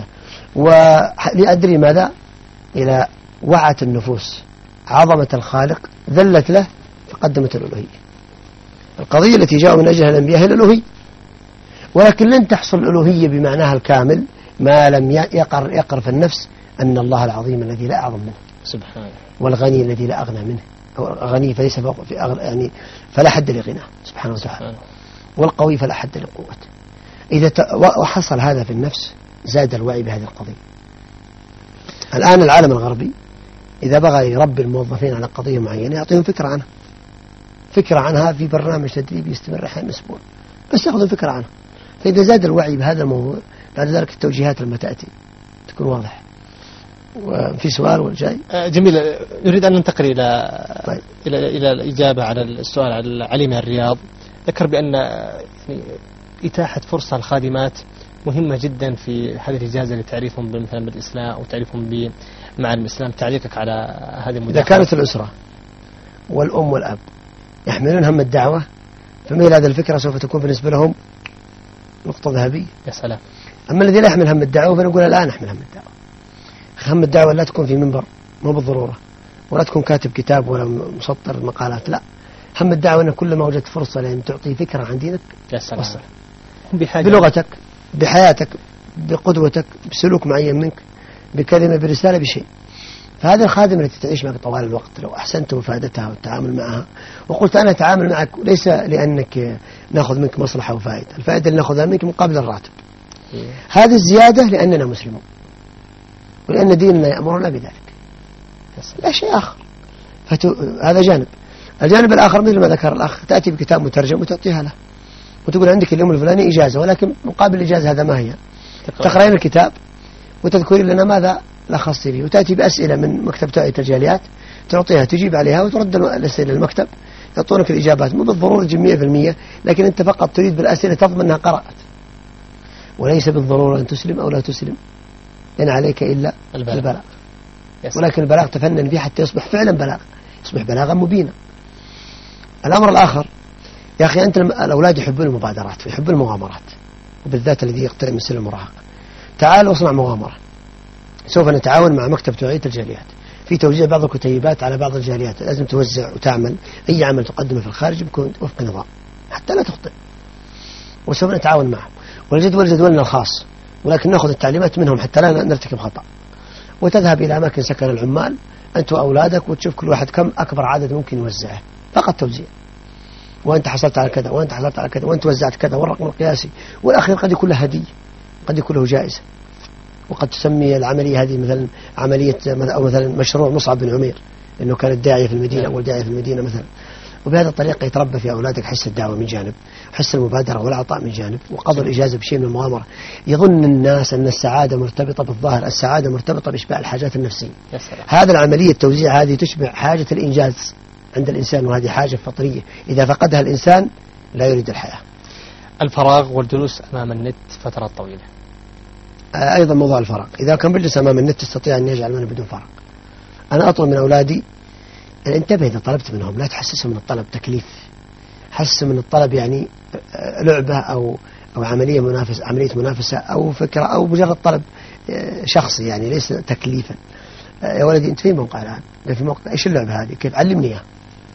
ولأدري ماذا إلى وعت النفوس عظمة الخالق ذلت له فقدمت الألوهية. القضية التي جاءوا من أجلها الأنبياء هي الألوهية، ولكن لن تحصل الألوهية بمعناها الكامل ما لم يقر, يقر في النفس أن الله العظيم الذي لا أعظم منه سبحانه، والغني الذي لا أغنى منه، غني فليس فوق في أغنى يعني فلا حد لغناه سبحانه وتعالى، والقوي فلا حد لقوته. إذا وحصل هذا في النفس زاد الوعي بهذه القضية. الآن العالم الغربي إذا بغى يربي الموظفين على قضية معينة يعطيهم فكرة عنها، فكرة عنها في برنامج تدريبي يستمر أحيانا أسبوع بس يأخذوا فكرة عنها. فإذا زاد الوعي بهذا الموضوع بعد ذلك التوجيهات لما تأتي تكون واضحة. وفي سؤال والجاي جميل. نريد أن ننتقل إلى طيب. إلى إلى الإجابة على السؤال على علي من الرياض. ذكر بأن يعني إتاحة فرصة الخادمات مهمة جدا في هذه الإجازة لتعريفهم مثلا بالإسلام أو تعريفهم بمعالم الإسلام. تعليقك على هذه المداخلة؟ إذا كانت الأسرة والأم والأب يحملون هم الدعوة فمثل هذه الفكرة سوف تكون بالنسبة لهم نقطة ذهبية. يا سلام. أما الذي لا يحمل هم الدعوة فنقول الآن احمل هم الدعوة. هم الدعوة لا تكون في منبر مو بالضرورة، ولا تكون كاتب كتاب ولا مسطر مقالات، لا، هم الدعوة أن كل ما وجدت فرصة لأن تعطي فكرة عن دينك يا سلام وصل بحاجة بلغتك بحياتك بقدوتك بسلوك معين منك بكلمة برسالة بشيء. فهذا الخادم التي تعيش معك طوال الوقت لو أحسنت مفادتها والتعامل معها، وقلت أنا أتعامل معك ليس لأنك نأخذ منك مصلحة وفائدة، الفائدة اللي نأخذها منك مقابل الراتب، هذه الزيادة لأننا مسلمون ولأن ديننا يأمرنا بذلك، لا شيء آخر. هذا جانب. الجانب الآخر مثل ما ذكر الأخ، تأتي بكتاب مترجم وتعطيها له وتقول عندك اليوم الفلاني إجازة، ولكن مقابل الإجازة هذا ما هي؟ تقرأين الكتاب وتذكرين لنا ماذا لخصتي فيه، وتأتي بأسئلة من مكتب تأتي الجاليات تعطيها تجيب عليها وترد الأسئلة للمكتب يعطونك الإجابات، مو بالضرورة تجيب مئة بالمئة، لكن أنت فقط تريد بالأسئلة تضمن أنها قرأت، وليس بالضرورة أن تسلم أو لا تسلم، إن عليك إلا البلاغ, البلاغ. ولكن البلاغ تفنن فيه حتى يصبح فعلا بلاغ، يصبح بلاغا مبينا. الأمر الآخر يا أخي، أنت الأولاد يحبون المبادرات ويحبون المغامرات، وبالذات الذي يقترب من سن المراهقة. تعال واصنع مغامرة. سوف نتعاون مع مكتب توعية الجاليات في توزيع بعض الكتيبات على بعض الجاليات، لازم توزع وتعمل أي عمل تقدمه في الخارج بيكون وفق نظام حتى لا تخطئ، وسوف نتعاون معهم والجدول جدولنا الخاص، ولكن نأخذ التعليمات منهم حتى لا نرتكب خطأ. وتذهب إلى أماكن سكن العمال أنت وأولادك وتشوف كل واحد كم أكبر عدد ممكن يوزعه، فقط توزيع، وأنت حصلت على كذا وأنت حصلت على كذا وأنت وزعت كذا والرقم القياسي، والأخير قد يكون له هدية قد يكون له جائزة، وقد تسمي العملية هذه مثلا عملية أو مثلا مشروع مصعب بن عمير إنه كان الداعية في المدينة أول داعية في المدينة مثلا. وبهذا الطريقة يتربى في أولادك حس الدعوة من جانب، حس المبادرة والعطاء من جانب، وقبل الإجازة بشيء من المغامرة. يظن الناس أن السعادة مرتبطة بالظاهر، السعادة مرتبطة بإشباع الحاجات النفسية. هذا العملية التوزيع هذه تشبع حاجة الإنجاز عند الإنسان، وهذه حاجة فطرية إذا فقدها الإنسان لا يريد الحياة. الفراغ والجلوس أمام النت فترات طويلة، أيضا موضوع الفراغ، إذا كان بجلس أمام النت تستطيع أن يجعل منه بدون فراغ. أنا أطلب من أولادي أن انتبه إذا طلبت منهم لا تحسسهم من الطلب تكليف، حسسهم من الطلب يعني لعبة أو أو عملية منافسة عملية منافسة أو فكرة أو مجرد طلب شخصي، يعني ليس تكليفا. يا ولدي أنت في موقع الآن، في موقع إيش اللعبة هذه؟ كيف؟ علمني إياها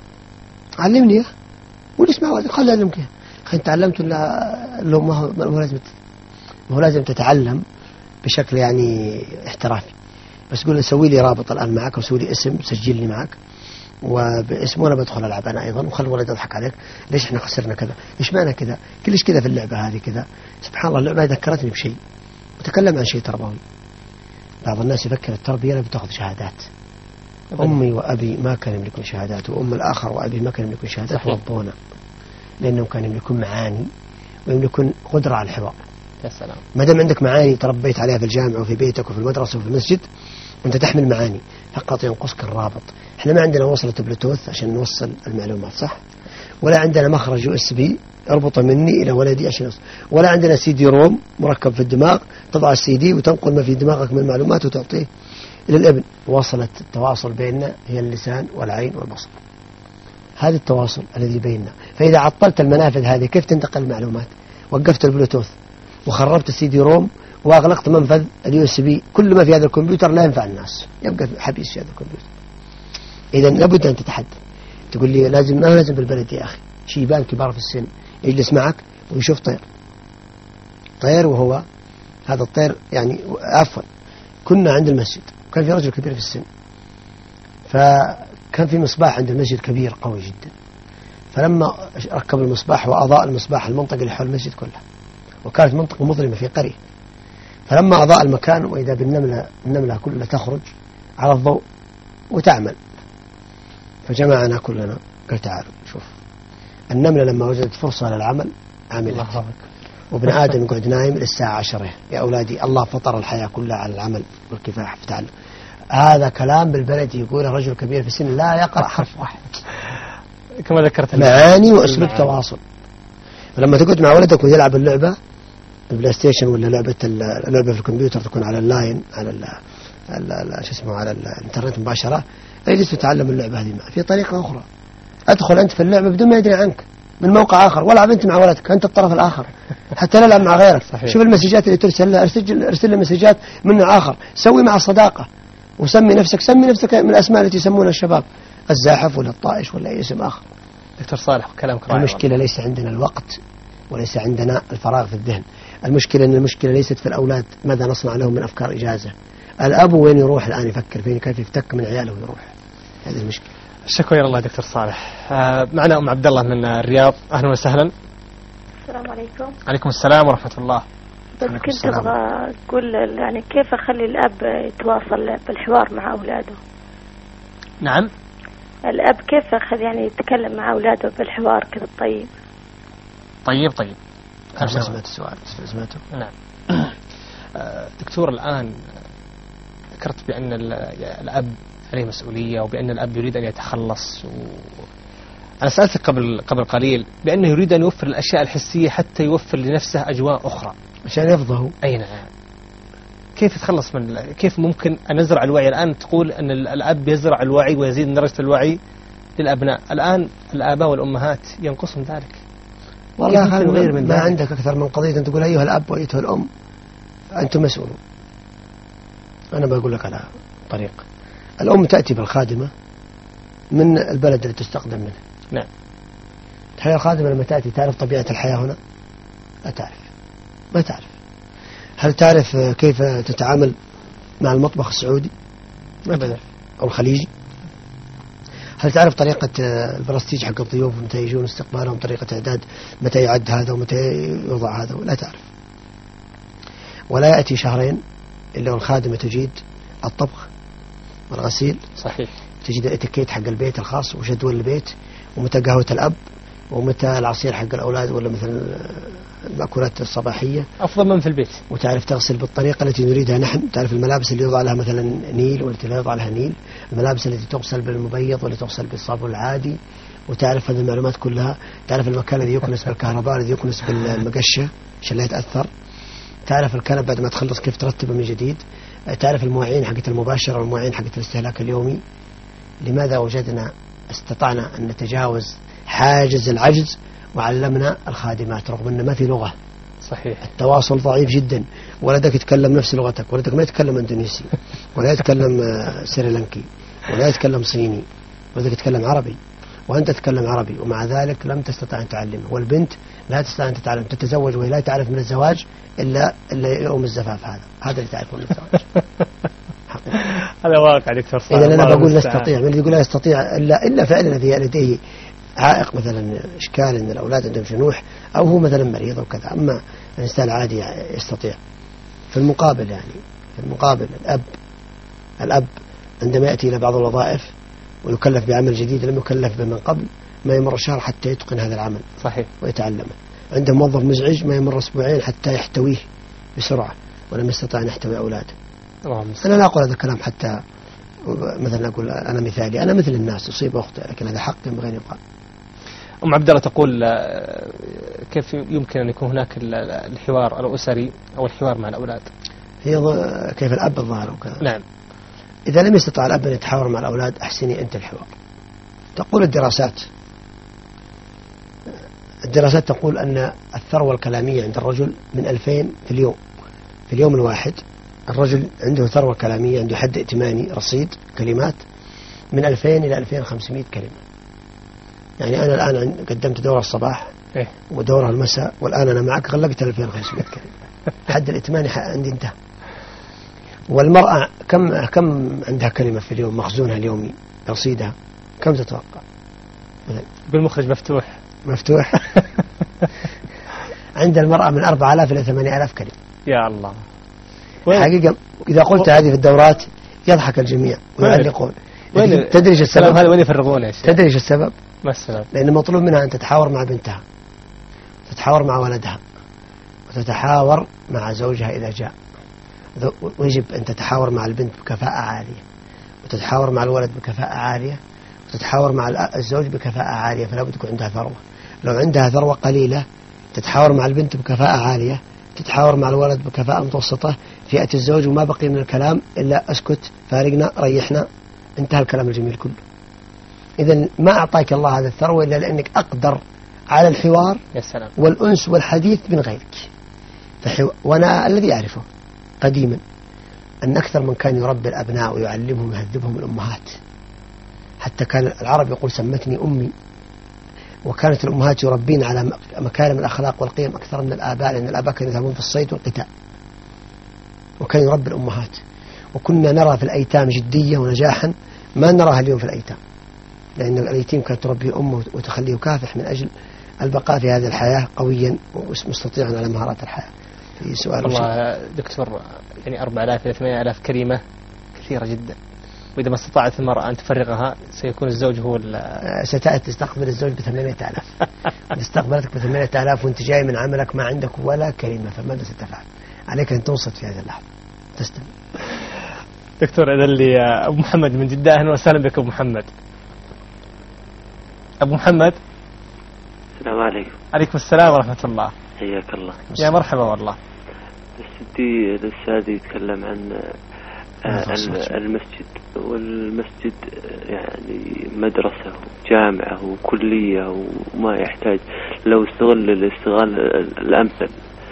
علمني إياها وليش ما ولدي خلي أعلمك إياها. خلي تعلمت ولا لو ما هو ما هو لازم ما هو لازم تتعلم بشكل يعني احترافي، بس قول سوي لي رابط الآن معك وسوي لي اسم سجل لي معك وباسم وانا بدخل العب انا ايضا، وخلي الولد يضحك عليك ليش احنا خسرنا كذا، ايش معنى كذا، كلش كذا في اللعبه هذه كذا. سبحان الله اللعبه ذكرتني بشيء وتكلم عن شيء تربوي. بعض الناس يفكر التربيه لا بتاخذ شهادات. امي وابي ما كانوا يملكون شهادات، وام الاخر وابي ما كانوا يملكون شهادات، ربونا لانهم كانوا يملكون معاني ويملكون قدره على الحوار. يا سلام. ما دام عندك معاني تربيت عليها في الجامعه وفي بيتك وفي المدرسه وفي المسجد وانت تحمل معاني، فقط ينقصك الرابط. احنا ما عندنا وصلة بلوتوث عشان نوصل المعلومات صح، ولا عندنا مخرج يو اس بي اربطه مني الى ولدي عشان يوصل، ولا عندنا سي دي روم مركب في الدماغ تضع السي دي وتنقل ما في دماغك من المعلومات وتعطيه الى الابن. وصلت التواصل بيننا هي اللسان والعين والبصر، هذا التواصل الذي بيننا. فاذا عطلت المنافذ هذه كيف تنتقل المعلومات؟ وقفت البلوتوث وخربت السي دي روم واغلقت منفذ اليو اس بي، كل ما في هذا الكمبيوتر لا ينفع الناس، يبقى حبيس في هذا الكمبيوتر. اذا لابد ان تتحدث. تقول لي لازم ما لازم بالبلد يا اخي، شيبان كبار في السن يجلس معك ويشوف طير طير وهو هذا الطير يعني عفوا كنا عند المسجد كان في رجل كبير في السن، فكان في مصباح عند المسجد كبير قوي جدا، فلما ركب المصباح واضاء المصباح المنطقه اللي حول المسجد كلها، وكانت منطقه مظلمه في قريه، فلما أضاء المكان وإذا بالنملة النملة كلها تخرج على الضوء وتعمل، فجمعنا كلنا قال تعالوا شوف النملة لما وجدت فرصة للعمل عملت، وابن آدم يقعد نايم للساعة عشرة. يا أولادي الله فطر الحياة كلها على العمل والكفاح في تعلم. هذا كلام بالبلد يقوله رجل كبير في السن لا يقرأ حرف واحد، كما ذكرت معاني وأسلوب تواصل. فلما تقعد مع ولدك ويلعب اللعبة البلاي ستيشن ولا لعبة اللعبة في الكمبيوتر تكون على اللاين على ال ال شو اسمه على الانترنت مباشرة، اجلس وتعلم اللعبة هذه معه. في طريقة أخرى، أدخل أنت في اللعبة بدون ما يدري عنك من موقع آخر، والعب أنت مع ولدك، أنت الطرف الآخر، حتى لا تلعب مع غيرك. صحيح. شوف المسجات اللي ترسل له، ارسل ارسل له مسجات من نوع آخر، سوي مع صداقة، وسمي نفسك سمي نفسك من الأسماء التي يسمونها الشباب، الزاحف ولا الطائش ولا أي اسم آخر. دكتور صالح كلامك رائع. المشكلة ليس عندنا الوقت وليس عندنا الفراغ في الذهن، المشكلة أن المشكلة ليست في الأولاد، ماذا نصنع لهم من أفكار إجازة. الأب وين يروح الآن يفكر فين كيف يفتك من عياله ويروح، هذه المشكلة. شكرا الله دكتور صالح. آه معنا أم عبد الله من الرياض، أهلا وسهلا. السلام عليكم. عليكم السلام ورحمة الله. بس كنت أبغى أقول يعني كيف أخلي الأب يتواصل بالحوار مع أولاده. نعم. الأب كيف أخذ يعني يتكلم مع أولاده بالحوار كذا الطيب. طيب طيب. أنا سمعت السؤال سمعته. نعم. دكتور الآن ذكرت بأن الأب عليه مسؤولية وبأن الأب يريد أن يتخلص و... أنا سألتك قبل قبل قليل بأنه يريد أن يوفر الأشياء الحسية حتى يوفر لنفسه أجواء أخرى عشان يفضه. أي نعم. كيف يتخلص من كيف ممكن أن نزرع الوعي؟ الآن تقول أن الأب يزرع الوعي ويزيد من درجة الوعي للأبناء، الآن الآباء والأمهات ينقصهم ذلك. والله خالد غير من ما ذلك. عندك أكثر من قضية أن تقول أيها الأب وأيتها الأم أنتم مسؤولون. أنا بقول لك على طريقة. الأم تأتي بالخادمة من البلد اللي تستخدم منه. نعم. الحياة الخادمة لما تأتي تعرف طبيعة الحياة هنا؟ لا تعرف، ما تعرف. هل تعرف كيف تتعامل مع المطبخ السعودي؟ ما تعرف. أو الخليجي؟ هل تعرف طريقة البرستيج حق الضيوف متى يجون استقبالهم، طريقة إعداد متى يعد هذا ومتى يوضع هذا؟ لا تعرف. ولا يأتي شهرين إلا والخادمة تجيد الطبخ والغسيل. صحيح. تجد الاتيكيت حق البيت الخاص وجدول البيت ومتى قهوة الأب ومتى العصير حق الأولاد ولا مثلا المأكولات الصباحية أفضل من في البيت. وتعرف تغسل بالطريقة التي نريدها نحن. تعرف الملابس اللي يوضع لها مثلا نيل والتي لا يوضع لها نيل، الملابس التي تغسل بالمبيض والتي تغسل بالصابون العادي، وتعرف هذه المعلومات كلها. تعرف المكان الذي يكنس بالكهرباء الذي يكنس بالمقشة عشان لا يتأثر. تعرف الكنب بعد ما تخلص كيف ترتبه من جديد. تعرف المواعين حقت المباشرة والمواعين حقت الاستهلاك اليومي. لماذا وجدنا استطعنا أن نتجاوز حاجز العجز وعلمنا الخادمات رغم أن ما في لغة. صحيح. التواصل ضعيف جدا. ولدك يتكلم نفس لغتك، ولدك ما يتكلم اندونيسي ولا يتكلم سريلانكي ولا يتكلم صيني، ولدك يتكلم عربي وأنت تتكلم عربي، ومع ذلك لم تستطع أن تعلمه. والبنت لا تستطيع أن تتعلم، تتزوج وهي لا تعرف من الزواج إلا إلا يوم الزفاف. هذا هذا اللي تعرفه من الزواج. هذا واقع دكتور صالح. إذا أنا بقول نستطيع، من يقول لا يستطيع إلا إلا فعلا الذي لديه عائق مثلا إشكال إن الأولاد عندهم شنوح أو هو مثلا مريض أو كذا، أما الإنسان العادي يستطيع. في المقابل يعني في المقابل الأب الأب عندما يأتي إلى بعض الوظائف ويكلف بعمل جديد لم يكلف به من قبل ما يمر شهر حتى يتقن هذا العمل. صحيح. ويتعلمه. عنده موظف مزعج ما يمر أسبوعين حتى يحتويه بسرعة ولم يستطع أن يحتوي أولاده. أنا لا أقول هذا الكلام حتى مثلا أقول أنا مثالي، أنا مثل الناس أصيب أخطئ، لكن هذا حق ينبغي أن يقال. أم عبد الله تقول كيف يمكن أن يكون هناك الحوار الأسري أو الحوار مع الأولاد؟ هي كيف الأب الظاهر وكذا. نعم. إذا لم يستطع الأب أن يتحاور مع الأولاد أحسني أنت الحوار. تقول الدراسات الدراسات تقول أن الثروة الكلامية عند الرجل من ألفين في اليوم في اليوم الواحد. الرجل عنده ثروة كلامية، عنده حد ائتماني رصيد كلمات من ألفين إلى ألفين وخمسمائة كلمة. يعني أنا الآن قدمت دورة الصباح إيه؟ ودورة المساء، والآن أنا معك غلقت ألفين وخمسمائة كلمة. حد الائتماني عندي انتهى. والمرأة كم كم عندها كلمة في اليوم مخزونها اليومي رصيدها كم تتوقع؟ بالمخرج مفتوح مفتوح. عند المرأة من أربعة آلاف إلى ثمانية آلاف كلمة. يا الله. حقيقة إذا قلت هذه في الدورات يضحك الجميع ويعلقون. تدري ايش السبب؟ هذا وين يفرغونه يا شيخ؟ تدري ايش السبب؟ ما السبب؟ لأن مطلوب منها أن تتحاور مع بنتها، تتحاور مع ولدها، وتتحاور مع زوجها إذا جاء. ويجب أن تتحاور مع البنت بكفاءة عالية، وتتحاور مع الولد بكفاءة عالية، وتتحاور مع الزوج بكفاءة عالية. فلا بد تكون عندها ثروة. لو عندها ثروة قليلة تتحاور مع البنت بكفاءة عالية، تتحاور مع الولد بكفاءة متوسطة، فئة الزوج وما بقي من الكلام إلا أسكت فارقنا ريحنا، انتهى الكلام الجميل كله. إذن ما أعطاك الله هذا الثروة إلا لأنك أقدر على الحوار يا سلام. والأنس والحديث من غيرك. فحو... وأنا الذي أعرفه قديما أن أكثر من كان يربي الأبناء ويعلمهم ويهذبهم الأمهات، حتى كان العرب يقول سمتني أمي، وكانت الأمهات يربين على مكارم الأخلاق والقيم أكثر من الآباء، لأن الآباء كانوا يذهبون في الصيد والقتال، وكان يربي الأمهات. وكنا نرى في الأيتام جدية ونجاحا ما نراها اليوم في الأيتام، لأن الأيتيم كانت تربي أمه وتخليه يكافح من أجل البقاء في هذه الحياة قويا ومستطيعا على مهارات الحياة. في سؤال والله دكتور، يعني أربعة آلاف إلى ثمانية آلاف كلمة كثيرة جدا، وإذا ما استطاعت المرأة أن تفرغها سيكون الزوج هو ستأتي تستقبل الزوج بثمانية آلاف استقبلتك بثمانية آلاف وانت جاي من عملك ما عندك ولا كلمة، فماذا ستفعل؟ عليك أن تنصت في هذه اللحظة. تستمع دكتور. إذا اللي أبو محمد من جدة، أهلا وسهلا بك أبو محمد. أبو محمد. السلام عليكم. عليكم السلام ورحمة الله. حياك الله. يا مرحبا والله. بس بدي الأستاذ يتكلم عن المسجد، والمسجد يعني مدرسة وجامعة وكلية وما يحتاج، لو استغل الاستغلال الأمثل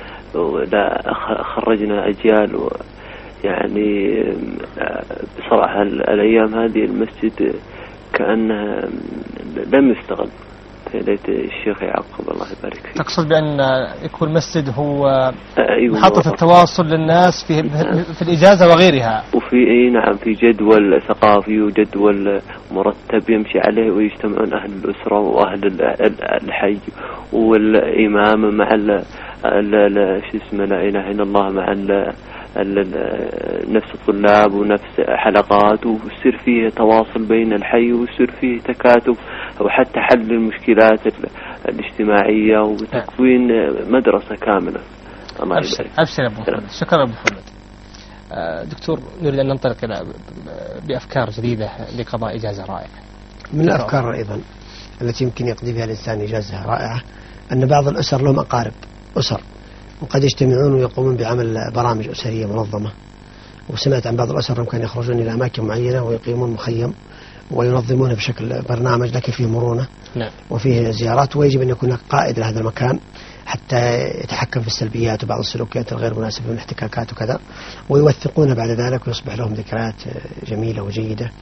لا خرجنا أجيال. يعني بصراحة الأيام هذه المسجد كأنه لم يستغل. ليت الشيخ يعقب الله يبارك فيك. تقصد بأن يكون المسجد هو أيوة محطة التواصل للناس في في الإجازة وغيرها، وفي أي نعم في جدول ثقافي وجدول مرتب يمشي عليه، ويجتمعون أهل الأسرة وأهل الحي والإمام مع ال شو اسمه لا إله إلا الله مع ال نفس الطلاب ونفس حلقات، ويصير فيه تواصل بين الحي ويصير فيه تكاتف وحتى حل المشكلات الاجتماعية وتكوين مدرسة كاملة. أبشر أبشر أبو محمد. شكرا أبو محمد. دكتور، نريد أن ننطلق بأفكار جديدة لقضاء إجازة رائعة. من الأفكار أيضا التي يمكن يقضي بها الإنسان إجازة رائعة أن بعض الأسر لهم أقارب أسر، وقد يجتمعون ويقومون بعمل برامج أسرية منظمة. وسمعت عن بعض الأسر كانوا يخرجون إلى أماكن معينة ويقيمون مخيم وينظمونه بشكل برنامج، لكن فيه مرونة نعم. وفيه زيارات، ويجب أن يكون قائد لهذا المكان حتى يتحكم في السلبيات وبعض السلوكيات الغير مناسبة من الاحتكاكات وكذا، ويوثقون بعد ذلك ويصبح لهم ذكريات جميلة وجيدة.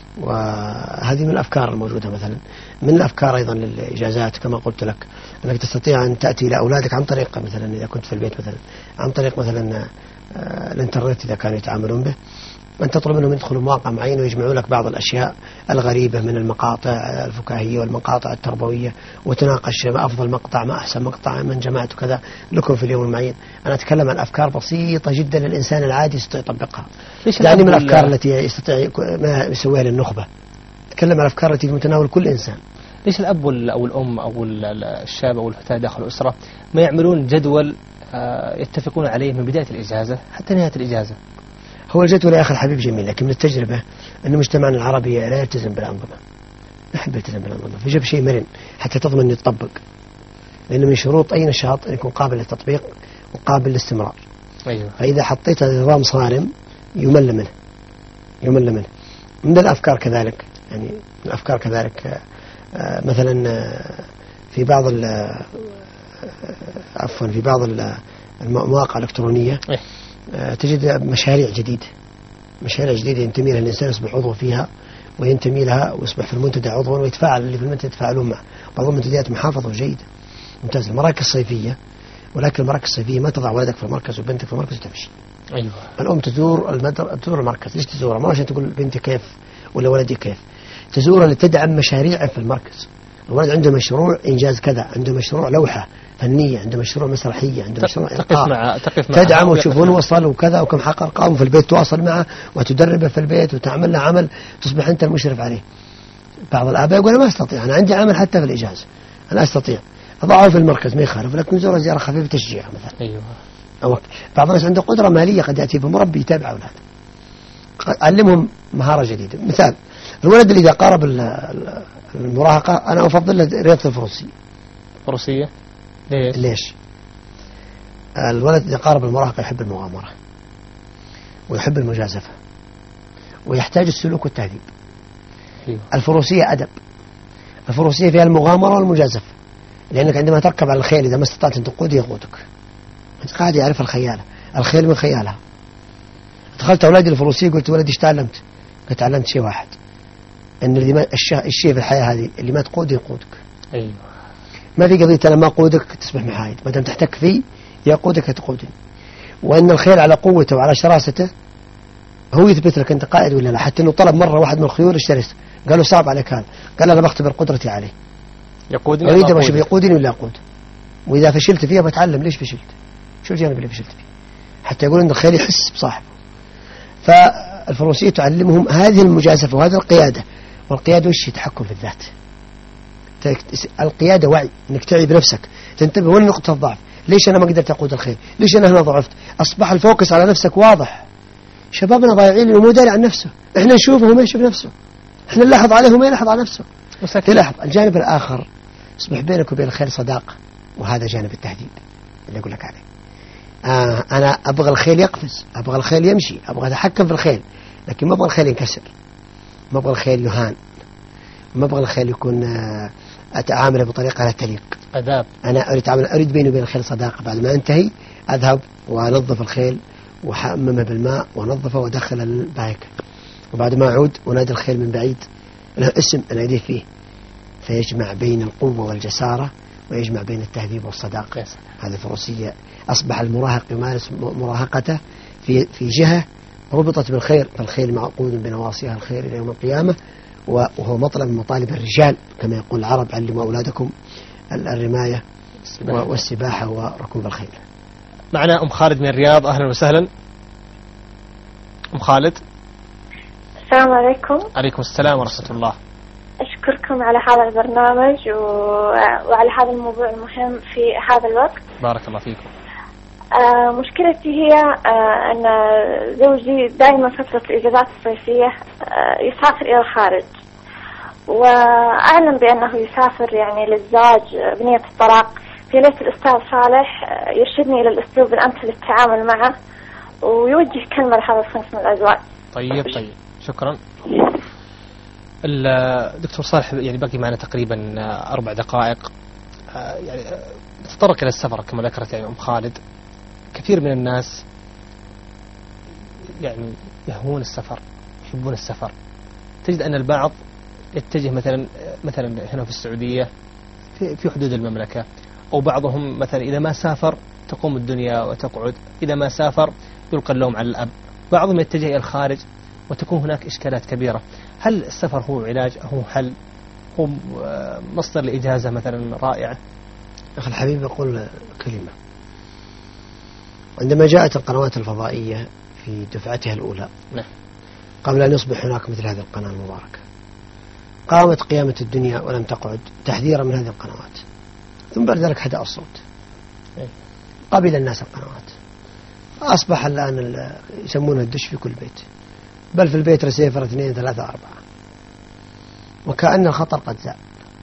وهذه من الأفكار الموجودة. مثلا من الأفكار أيضا للإجازات كما قلت لك أنك تستطيع أن تأتي إلى أولادك عن طريق مثلا إذا كنت في البيت مثلا عن طريق مثلا الإنترنت إذا كانوا يتعاملون به، أن تطلب منهم يدخلوا مواقع معينة ويجمعوا لك بعض الأشياء الغريبة من المقاطع الفكاهية والمقاطع التربوية، وتناقش ما أفضل مقطع ما أحسن مقطع من جماعة وكذا لكم في اليوم المعين. أنا أتكلم عن أفكار بسيطة جدا للإنسان العادي يستطيع يطبقها، يعني من الأفكار التي يستطيع ما يسويها للنخبة. أتكلم عن الأفكار التي متناول كل إنسان. ليش الأب أو الأم أو الشاب أو الفتاة داخل الأسرة ما يعملون جدول يتفقون عليه من بداية الإجازة حتى نهاية الإجازة؟ هو الجدول يا أخي الحبيب جميل، لكن من التجربة أن مجتمعنا العربي لا يلتزم بالأنظمة، لا يحب يلتزم بالأنظمة، فيجب شيء مرن حتى تضمن أن يتطبق، لأن من شروط أي نشاط أن يكون قابل للتطبيق وقابل للاستمرار. أيوة. فإذا حطيت نظام صارم يمل منه يمل منه. من الأفكار كذلك، يعني من الأفكار كذلك مثلا في بعض عفوا في بعض المواقع الإلكترونية تجد مشاريع جديدة مشاريع جديدة ينتمي لها الإنسان يصبح عضو فيها وينتمي لها ويصبح في المنتدى عضوا ويتفاعل اللي في المنتدى يتفاعلون معه. بعض المنتديات محافظة وجيدة ممتازة. المراكز الصيفية، ولكن المراكز الصيفية ما تضع ولدك في المركز وبنتك في المركز وتمشي. أيوة. الأم تزور المدر... تزور المركز. ليش تزورها؟ ما عشان تقول بنتي كيف ولا ولدي كيف، تزورها لتدعم مشاريع في المركز. الولد عنده مشروع إنجاز كذا، عنده مشروع لوحة فنية، عنده مشروع مسرحية، عنده مشروع إلقاء، تدعم وتشوفون وصل وكذا وكم حقق أرقام في البيت، تواصل معه وتدربه في البيت وتعمل له عمل تصبح أنت المشرف عليه. بعض الآباء يقول أنا ما أستطيع، أنا عندي عمل حتى في الإجازة أنا أستطيع، أضعه في المركز ما يخالف، لكن زورة زيارة خفيفة تشجيع مثلا. أيوة. أو بعض الناس عنده قدرة مالية قد يأتي بمربي يتابع أولاده، علمهم مهارة جديدة. مثال الولد اللي إذا قارب المراهقة أنا أفضل له رياضة الفروسية. فروسية ليش؟ ليش؟ الولد إذا قارب المراهقة يحب المغامرة ويحب المجازفة ويحتاج السلوك والتهذيب. الفروسية أدب، الفروسية فيها المغامرة والمجازفة، لأنك عندما تركب على الخيل إذا ما استطعت أن تقود يقودك. أنت قاعد يعرف الخيالة، الخيل من خيالها. دخلت أولادي الفروسية قلت ولدي ايش تعلمت؟ قلت تعلمت شيء واحد، أن اللي ما الشيء في الحياة هذه اللي ما تقود يقودك. أيوة. ما في قضية أنا ما أقودك تصبح محايد، ما دام تحتك فيه يقودك تقودني. وأن الخيل على قوته وعلى شراسته هو يثبت لك أنت قائد ولا لا. حتى أنه طلب مرة واحد من الخيول اشتريت، قالوا صعب عليك هذا، قال أنا بختبر قدرتي عليه، يقودني أريد أشوف يقودني ولا أقود، وإذا فشلت فيها بتعلم ليش فشلت، شو الجانب اللي فشلت فيه، حتى يقول أن الخيل يحس بصاحبه. فالفروسية تعلمهم هذه المجازفة وهذه القيادة. والقيادة وش؟ تحكم في الذات. القيادة وعي، انك تعي بنفسك، تنتبه وين نقطة الضعف، ليش انا ما قدرت اقود الخيل، ليش انا هنا ضعفت. اصبح الفوكس على نفسك واضح. شبابنا ضايعين لانه مو داري عن نفسه، احنا نشوفه وما يشوف نفسه، احنا نلاحظ عليه وما يلاحظ على نفسه. تلاحظ الجانب الاخر، اصبح بينك وبين الخيل صداقة، وهذا جانب التهذيب اللي اقول لك عليه. آه انا ابغى الخيل يقفز، ابغى الخيل يمشي، ابغى اتحكم في الخيل، لكن ما ابغى الخيل ينكسر، ما ابغى الخيل يهان، ما ابغى الخيل يكون آه أتعامل بطريقة لا تليق. أداب. أنا أريد أتعامل، أريد بيني وبين الخيل صداقة. بعد ما أنتهي أذهب وأنظف الخيل وحممه بالماء وأنظفه وأدخل البايك، وبعد ما أعود ونادي الخيل من بعيد له اسم أناديه فيه، فيجمع بين القوة والجسارة ويجمع بين التهذيب والصداقة. هذه الفروسية. أصبح المراهق يمارس مراهقته في في جهة ربطت بالخير، فالخيل معقود بنواصيها الخير إلى يوم القيامة، وهو مطلب من مطالب الرجال كما يقول العرب: علموا أولادكم الرماية والسباحة وركوب الخيل. معنا أم خالد من الرياض، أهلا وسهلا. أم خالد. السلام عليكم. عليكم السلام ورحمة الله. أشكركم على هذا البرنامج وعلى هذا الموضوع المهم في هذا الوقت. بارك الله فيكم. آه مشكلتي هي آه أن زوجي دائما فترة الإجازات الصيفية آه يسافر إلى الخارج، وأعلم بأنه يسافر يعني للزواج بنية الطلاق. في ليلة الأستاذ صالح آه يرشدني إلى الأسلوب الأمثل للتعامل معه، ويوجه كلمة لهذا الصنف من الأزواج. طيب طيب شكرا. الدكتور صالح يعني باقي معنا تقريبا أربع دقائق. يعني نتطرق إلى السفر كما ذكرت يعني أم خالد. كثير من الناس يعني يهوون السفر، يحبون السفر. تجد أن البعض يتجه مثلا مثلا هنا في السعودية في في حدود المملكة، أو بعضهم مثلا إذا ما سافر تقوم الدنيا وتقعد، إذا ما سافر يلقى اللوم على الأب. بعضهم يتجه إلى الخارج وتكون هناك إشكالات كبيرة. هل السفر هو علاج، هو حل، هو مصدر لإجازة مثلا رائعة؟ أخي الحبيب أقول كلمة. عندما جاءت القنوات الفضائية في دفعتها الأولى، نعم، قبل أن يصبح هناك مثل هذه القناة المباركة، قامت قيامة الدنيا ولم تقعد تحذيرا من هذه القنوات، ثم بعد ذلك هدأ الصوت، قبل الناس القنوات. أصبح الآن يسمونه الدش في كل بيت، بل في البيت رسيفر اثنين ثلاثة أربعة، وكأن الخطر قد زال.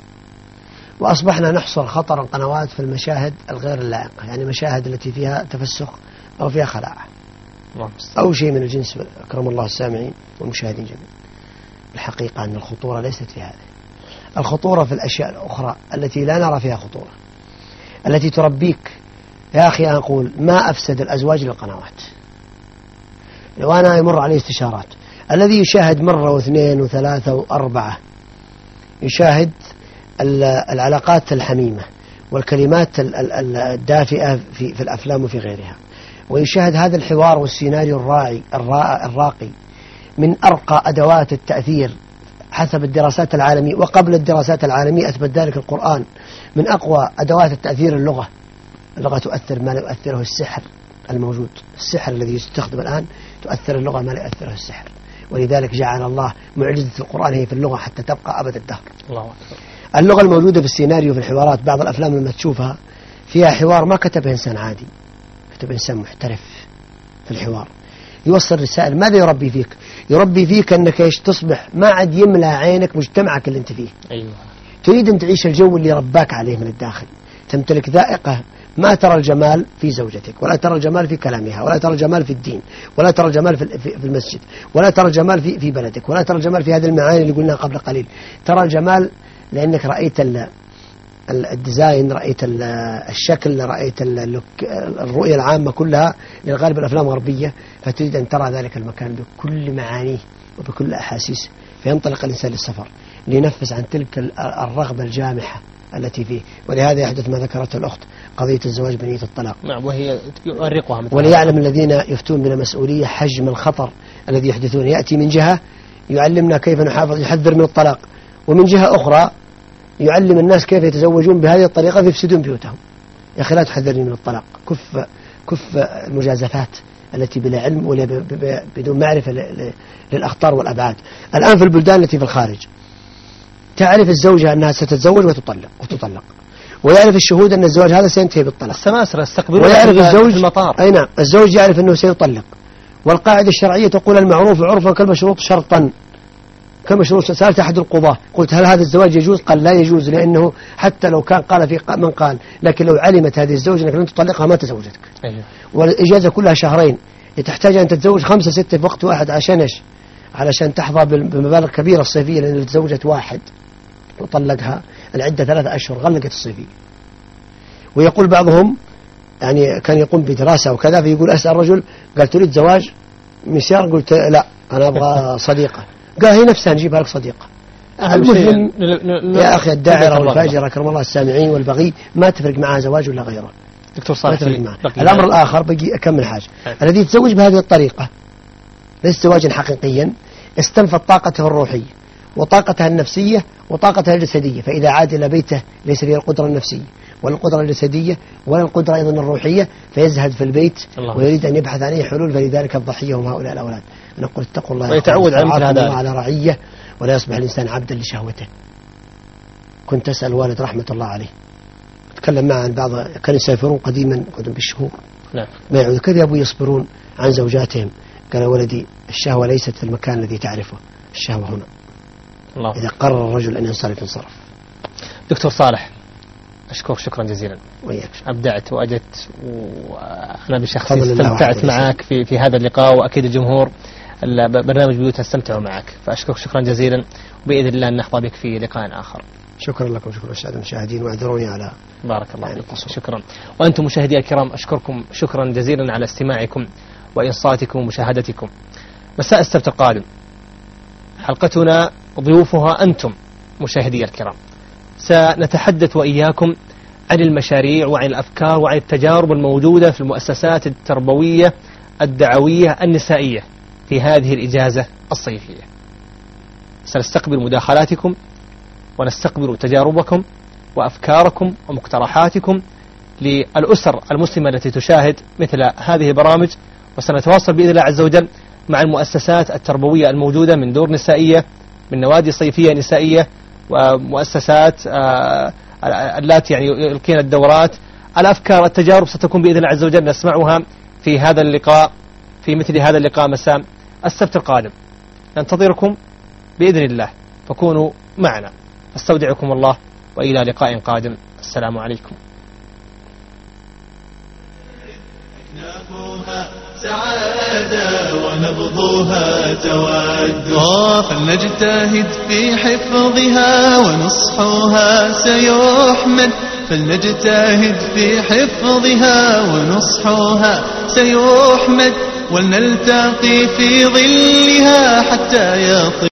وأصبحنا نحصر خطر القنوات في المشاهد الغير اللائقة، يعني مشاهد التي فيها تفسخ أو فيها خلاعة أو شيء من الجنس. أكرم الله السامعين والمشاهدين جميعا. الحقيقة أن الخطورة ليست في هذا، الخطورة في الأشياء الأخرى التي لا نرى فيها خطورة، التي تربيك. يا أخي أنا أقول ما أفسد الأزواج للقنوات. لو أنا يمر عليه استشارات، الذي يشاهد مرة واثنين وثلاثة وأربعة، يشاهد العلاقات الحميمة والكلمات الدافئة في, في الأفلام وفي غيرها، ويشاهد هذا الحوار والسيناريو الراعي الراقي من أرقى أدوات التأثير حسب الدراسات العالمية، وقبل الدراسات العالمية أثبت ذلك القرآن. من أقوى أدوات التأثير اللغة. اللغة تؤثر ما لا يؤثره السحر الموجود. السحر الذي يستخدم الآن تؤثر اللغة ما لا يؤثره السحر، ولذلك جعل الله معجزة القرآن هي في اللغة حتى تبقى أبد الدهر. الله أكبر. اللغة الموجودة في السيناريو في الحوارات، بعض الأفلام لما تشوفها فيها حوار ما كتبه إنسان عادي، كتب إنسان محترف في الحوار، يوصل رسائل. ماذا يربي فيك؟ يربي فيك أنك إيش تصبح ما عاد يملى عينك مجتمعك اللي أنت فيه. أيوة. تريد أن تعيش الجو اللي رباك عليه من الداخل، تمتلك ذائقة ما ترى الجمال في زوجتك، ولا ترى الجمال في كلامها، ولا ترى الجمال في الدين، ولا ترى الجمال في المسجد، ولا ترى الجمال في في بلدك، ولا ترى الجمال في هذه المعاني اللي قلناها قبل قليل. ترى الجمال لأنك رأيت الديزاين، رأيت الشكل، رأيت الرؤية العامة كلها للغالب الأفلام الغربية، فتريد أن ترى ذلك المكان بكل معانيه وبكل أحاسيسه، فينطلق الإنسان للسفر لينفس عن تلك الرغبة الجامحة التي فيه. ولهذا يحدث ما ذكرته الأخت، قضية الزواج بنية الطلاق. نعم، وهي يؤرقها. وليعلم الذين يفتون بنا مسؤولية حجم الخطر الذي يحدثون. يأتي من جهة يعلمنا كيف نحافظ، يحذر من الطلاق، ومن جهة أخرى يعلم الناس كيف يتزوجون بهذه الطريقة فيفسدون بيوتهم. يا أخي لا تحذرني من الطلاق، كف كف المجازفات التي بلا علم ولا بدون معرفة للأخطار والأبعاد. الآن في البلدان التي في الخارج تعرف الزوجة أنها ستتزوج وتطلق وتطلق ويعرف الشهود أن الزواج هذا سينتهي بالطلاق. السماسرة استقبلوا ويعرف الزوج في المطار. أي نعم، الزوج يعرف أنه سيطلق. والقاعدة الشرعية تقول المعروف عرفا كالمشروط شرطا. كمشروط. سألت أحد القضاة قلت هل هذا الزواج يجوز؟ قال لا يجوز، لأنه حتى لو كان قال في من قال، لكن لو علمت هذه الزوجة أنك لن تطلقها ما تزوجتك. أيوه. والإجازة كلها شهرين، تحتاج أن تتزوج خمسة ستة في وقت واحد. عشان إيش؟ علشان تحظى بمبالغ كبيرة الصيفية، لأن تزوجت واحد وطلقها العدة ثلاثة أشهر غلقت الصيفية. ويقول بعضهم يعني كان يقوم بدراسة وكذا، فيقول أسأل رجل قال تريد زواج مسيار؟ قلت لا أنا أبغى صديقة. قال هي نفسها نجيبها لك صديقة. المهم يا أخي الداعرة والفاجرة كرم الله السامعين والبغي ما تفرق معها زواج ولا غيره. دكتور صالح، الأمر الآخر بقي أكمل حاجة. الذي يتزوج بهذه الطريقة ليس زواجا حقيقيا، استنفذ طاقته الروحية وطاقتها النفسية وطاقتها الجسدية، فإذا عاد إلى بيته ليس فيه القدرة النفسية ولا القدرة الجسدية ولا القدرة أيضا الروحية، فيزهد في البيت ويريد أن يبحث عن أي حلول. فلذلك الضحية هم هؤلاء الأولاد. نقول اتقوا الله ويتعود على مثل هذا على رعية، ولا يصبح الإنسان عبدا لشهوته. كنت أسأل والد رحمة الله عليه، تكلم معه عن بعض كانوا يسافرون قديما قدم بالشهور. نعم. ما يعود كذا أبو يصبرون عن زوجاتهم. قال ولدي الشهوة ليست في المكان الذي تعرفه، الشهوة هنا. الله. إذا قرر الرجل أن ينصرف ينصرف. دكتور صالح أشكرك شكرا جزيلا. وياك. أبدعت وأجدت، وأنا بشخصي استمتعت معك في في هذا اللقاء، وأكيد الجمهور برنامج بيوتنا استمتعوا معك، فأشكرك شكرا جزيلا، وبإذن الله أن نحظى بك في لقاء آخر. شكرا لكم، شكرا للسادة المشاهدين، واعذروني على بارك الله يعني فيكم. شكرا. وأنتم مشاهدي الكرام أشكركم شكرا جزيلا على استماعكم وإنصاتكم ومشاهدتكم. مساء السبت القادم حلقتنا ضيوفها أنتم مشاهدي الكرام، سنتحدث وإياكم عن المشاريع وعن الأفكار وعن التجارب الموجودة في المؤسسات التربوية الدعوية النسائية في هذه الإجازة الصيفية. سنستقبل مداخلاتكم ونستقبل تجاربكم وأفكاركم ومقترحاتكم للأسر المسلمة التي تشاهد مثل هذه البرامج، وسنتواصل بإذن الله عز وجل مع المؤسسات التربوية الموجودة من دور نسائية، من نوادي صيفية نسائية، ومؤسسات التي يعني يلقين الدورات. الأفكار التجارب ستكون بإذن الله عز وجل نسمعها في هذا اللقاء، في مثل هذا اللقاء مساء السبت القادم. ننتظركم بإذن الله، فكونوا معنا. استودعكم الله وإلى لقاء قادم. السلام عليكم. سعادة ونبضها تواد، فلنجتهد في حفظها ونصحها سيحمد، فلنجتهد في حفظها ونصحها سيحمد، ولنلتقي في ظلها حتى يطيب.